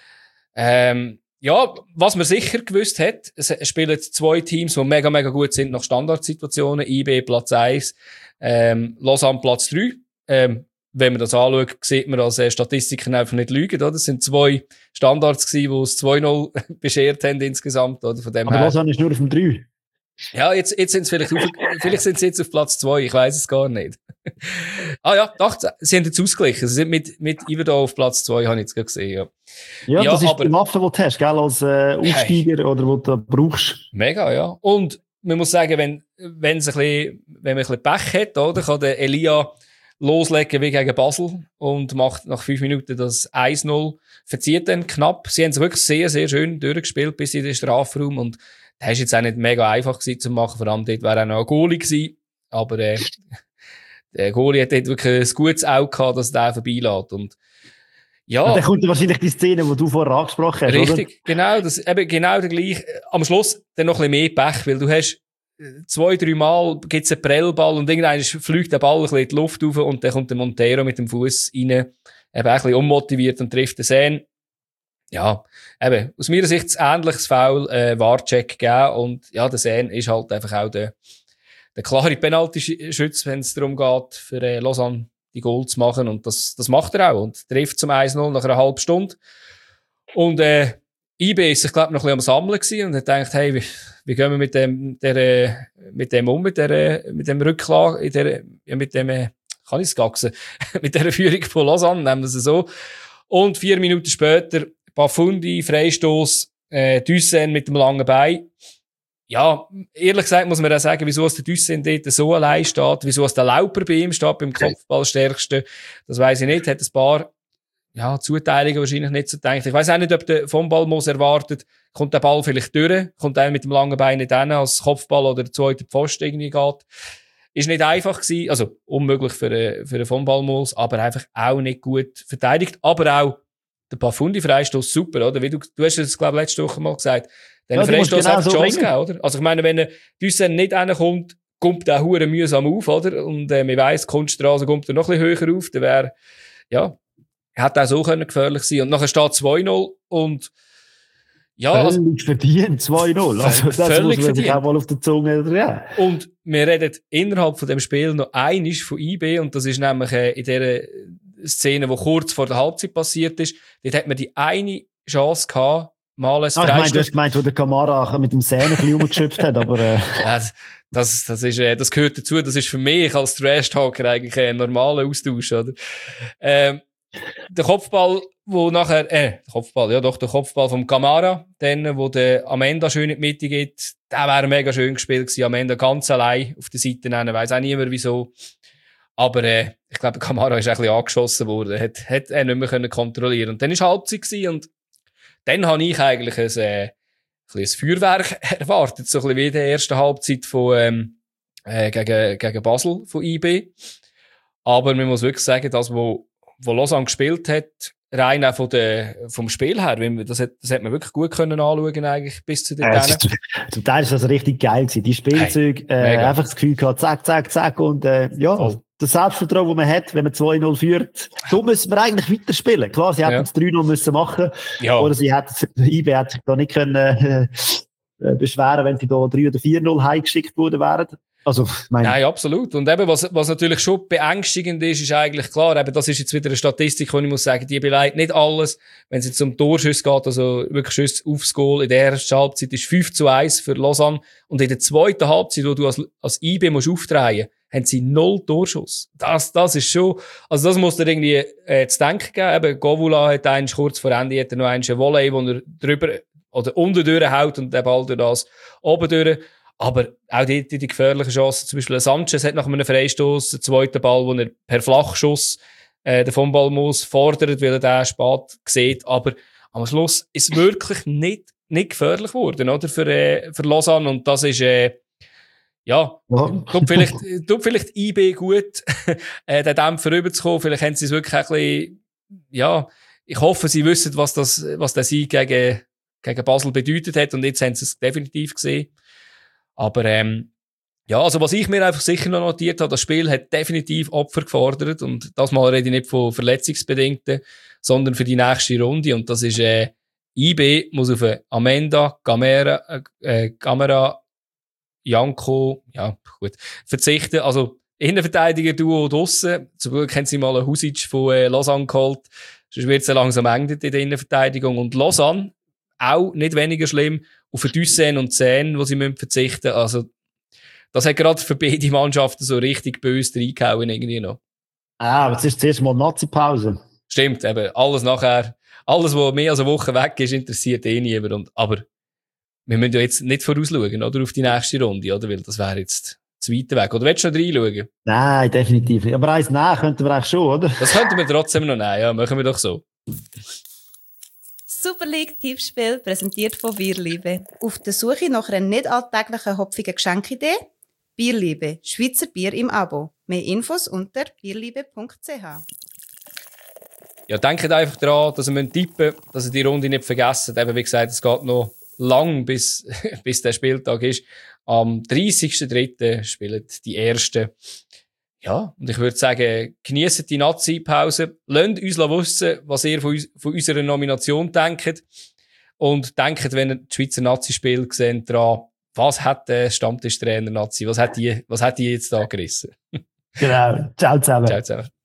Ähm, ja, was man sicher gewusst hat, es spielen zwei Teams, die mega, mega gut sind nach Standardsituationen. I B Platz eins, ähm, Lausanne Platz drei. Ähm, wenn man das anschaut, sieht man, dass äh, Statistiken einfach nicht lügen, oder? Das sind zwei Standards gewesen, die es zwei null beschert haben insgesamt, oder? Von dem Aber her. Lausanne ist nur auf dem drei. Ja, jetzt, jetzt sind sie vielleicht auf, vielleicht sind sie jetzt auf Platz zwei, ich weiss es gar nicht. ah ja, doch, sie haben jetzt ausgeglichen. Sie sind mit, mit Iverdau auf Platz zwei, habe ich jetzt gerade gesehen, ja. Ja, ja das ist aber, die Waffe, die du hast, gell, als äh, Aufsteiger hey. oder die du brauchst. Mega, ja. Und man muss sagen, wenn, wenn, es ein bisschen, wenn man ein bisschen Pech hat, oder, kann der Elia loslegen wie gegen Basel und macht nach fünf Minuten das eins null. Verzieht dann knapp. Sie haben es wirklich sehr, sehr schön durchgespielt bis in den Strafraum und das ist jetzt auch nicht mega einfach gewesen zu machen. Vor allem dort wäre auch noch ein Goalie gewesen. Aber, äh, der Goalie hat dort wirklich ein gutes Auge gehabt, dass der vorbeilässt. Und, ja. Und dann kommt wahrscheinlich die Szene, die du vorher angesprochen hast, richtig, oder? genau. Das, eben genau der gleiche. Am Schluss dann noch ein bisschen mehr Pech, weil du hast, zwei, drei Mal gibt's einen Prellball und irgendwann fliegt der Ball ein bisschen in die Luft rauf und dann kommt der Montero mit dem Fuß rein, eben ein bisschen unmotiviert und trifft den Sehn. Ja, eben, aus meiner Sicht ein ähnliches Foul, äh, Warcheck gegeben und ja, der Sehn ist halt einfach auch der, der klare Penalty-Schütz, wenn es darum geht, für äh, Lausanne die Goal zu machen und das, das macht er auch und trifft zum eins null nach einer halben Stunde. Und äh, I B ist sich, glaube ich, noch ein bisschen am Sammeln gewesen und hat gedacht, hey, wie, wie gehen wir mit dem, der, mit dem um, mit der, mit dem Rücklage, in der, ja, mit dem, äh, kann ich es gaxen, mit der Führung von Lausanne, nehmen wir es so. Und vier Minuten später, Bafundi, Freistoß, äh, Düssen mit dem langen Bein. Ja, ehrlich gesagt muss man auch sagen, wieso der Düssen dort so allein steht, wieso der Lauper bei ihm steht, beim Kopfballstärksten. Das weiss ich nicht, hat ein paar, ja, Zuteilungen wahrscheinlich nicht so gedacht. Ich weiss auch nicht, ob der vom Ballmoos erwartet, kommt der Ball vielleicht durch, kommt einer mit dem langen Bein nicht hin, als Kopfball oder der zweite Pfosten irgendwie geht. Ist nicht einfach gewesen, also unmöglich für, eine, für einen von Ballmoos, aber einfach auch nicht gut verteidigt, aber auch der Bafundi-Freistoß super, oder? Wie du, du hast es, glaube ich, letzte Woche mal gesagt. Den ja, Freistoß genau hat die Chance gegeben, oder? Also ich meine, wenn Düssen nicht reinkommt, kommt der hure mühsam auf, oder? Und äh, man weiss, Kunststraße kommt er noch ein bisschen höher auf, der wäre, ja, hätte auch so können gefährlich sein. Und nachher steht zwei null und ja. Völlig also, verdient, zwei null. Also das völlig muss man sich verdient. auch mal auf der Zunge, ja. Und wir reden innerhalb von dem Spiel noch einiges von I B und das ist nämlich äh, in dieser Szene, die kurz vor der Halbzeit passiert ist. Dort hat man die eine Chance gehabt, mal ein ah, ich meine, du hast gemeint, wo der Kamara mit dem Zähne ein bisschen rumgeschöpft hat, aber äh. ja, das, das, ist, äh, das gehört dazu. Das ist für mich als Trash-Talker eigentlich ein normaler Austausch, oder? Ähm, der Kopfball, wo nachher, äh, der Kopfball, ja doch, der Kopfball vom Kamara, dann, wo der Amenda schön in die Mitte geht, der wäre mega schön gespielt gewesen. Amenda ganz allein auf der Seite nennen, weiss auch niemand wieso. Aber, äh, ich glaube, der Kamara ist ein bisschen angeschossen worden, hat, hat er nicht mehr können kontrollieren. Und dann war Halbzeit gewesen und dann habe ich eigentlich ein, äh, bisschen ein Feuerwerk erwartet, so ein bisschen wie in der ersten Halbzeit von, ähm, äh, gegen, gegen Basel von I B. Aber man muss wirklich sagen, das, wo, wo Lausanne gespielt hat, rein auch von der, vom Spiel her, das hat, das hat man wirklich gut können anschauen, eigentlich, bis zu den äh, Zum, zum Teil ist das richtig geil gewesen. Die Spielzüge, hey, äh, einfach das Gefühl gehabt, zack, zack, zack, und, äh, ja, oh. das Selbstvertrauen, das man hat, wenn man zwei null führt, so müssen wir eigentlich weiterspielen. Klar, sie hätten ja. das drei null müssen machen, ja. oder sie hätten, I B hätte sich da nicht können, äh, beschweren, wenn sie da drei oder vier null heimgeschickt worden wären. Also, meine Nein, absolut. Und eben, was, was natürlich schon beängstigend ist, ist eigentlich klar, eben, das ist jetzt wieder eine Statistik, wo ich muss sagen, die beleidigt nicht alles. Wenn es jetzt um Torschüsse geht, also wirklich Schüsse aufs Goal, in der ersten Halbzeit ist fünf zu eins für Lausanne. Und in der zweiten Halbzeit, wo du als, als I B musst aufdrehen, haben sie null Torschuss. Das, das ist schon, also das muss dir irgendwie, äh, zu denken geben. Eben, Govula hat einen kurz vor Ende, hat er noch einen Volley, wo er drüber, oder unten durchhaut und der Ball durch das oben durch. Aber auch die, die, die gefährlichen Chancen, zum Beispiel Sanchez hat nach einem Freistoß einen zweiten Ball, wo er per Flachschuss äh, den vom Ball muss fordert, weil er den spät sieht. Aber am Schluss ist es wirklich nicht, nicht gefährlich geworden, oder? Für, äh, für Lausanne. Und das ist, äh, ja, tut vielleicht, tut vielleicht I B gut, äh, den Dämpfer rüberzukommen. Vielleicht haben sie es wirklich ein bisschen, ja, ich hoffe, sie wissen, was das, was der Sieg gegen, gegen Basel bedeutet hat. Und jetzt haben sie es definitiv gesehen. Aber, ähm, ja, also was ich mir einfach sicher noch notiert habe, das Spiel hat definitiv Opfer gefordert. Und das mal rede ich nicht von Verletzungsbedingten, sondern für die nächste Runde. Und das ist, äh, I B muss auf Amenda, Gamera, äh, Gamera, Janko, ja, gut, verzichten. Also, Innenverteidiger-Duo draussen. Zum Glück haben sie mal einen Husic von äh, Lausanne geholt. Sonst wird es langsam eng in der Innenverteidigung. Und Lausanne, auch nicht weniger schlimm, auf Düssen und Zehn, wo sie müssen verzichten. Also, das hat gerade für beide Mannschaften so richtig böse reingehauen irgendwie noch. Ah, aber es ist zuerst mal Nazi-Pause. Stimmt, eben, alles nachher, alles, was mehr als eine Woche weg ist, interessiert eh niemand. Und, aber, wir müssen ja jetzt nicht vorausschauen, oder, auf die nächste Runde, oder? Weil das wäre jetzt zu weit weg. Oder willst du noch reinschauen? Nein, definitiv nicht. Aber eins nach könnten wir eigentlich schon, oder? Das könnten wir trotzdem noch nehmen, ja, machen wir doch so. Super League Tippspiel, präsentiert von Bierliebe. Auf der Suche nach einer nicht alltäglichen hopfigen Geschenkidee? Bierliebe, Schweizer Bier im Abo. Mehr Infos unter bierliebe punkt c h. Ja, denkt einfach daran, dass ihr tippen müsst, dass ihr die Runde nicht vergessen. Eben, wie gesagt, es geht noch lang, bis, bis der Spieltag ist. Am dreißigsten dritten spielen die Ersten. Ja, und ich würde sagen, genießt die Nazi-Pause. Lasst uns wissen, was ihr von, uns, von unserer Nomination denkt. Und denkt, wenn ihr das Schweizer Nazi-Spiel seht, daran, was hat der Stammtischtrainer Nazi, was hat die, was hat die jetzt da gerissen? Genau. Ciao zusammen. Ciao zusammen.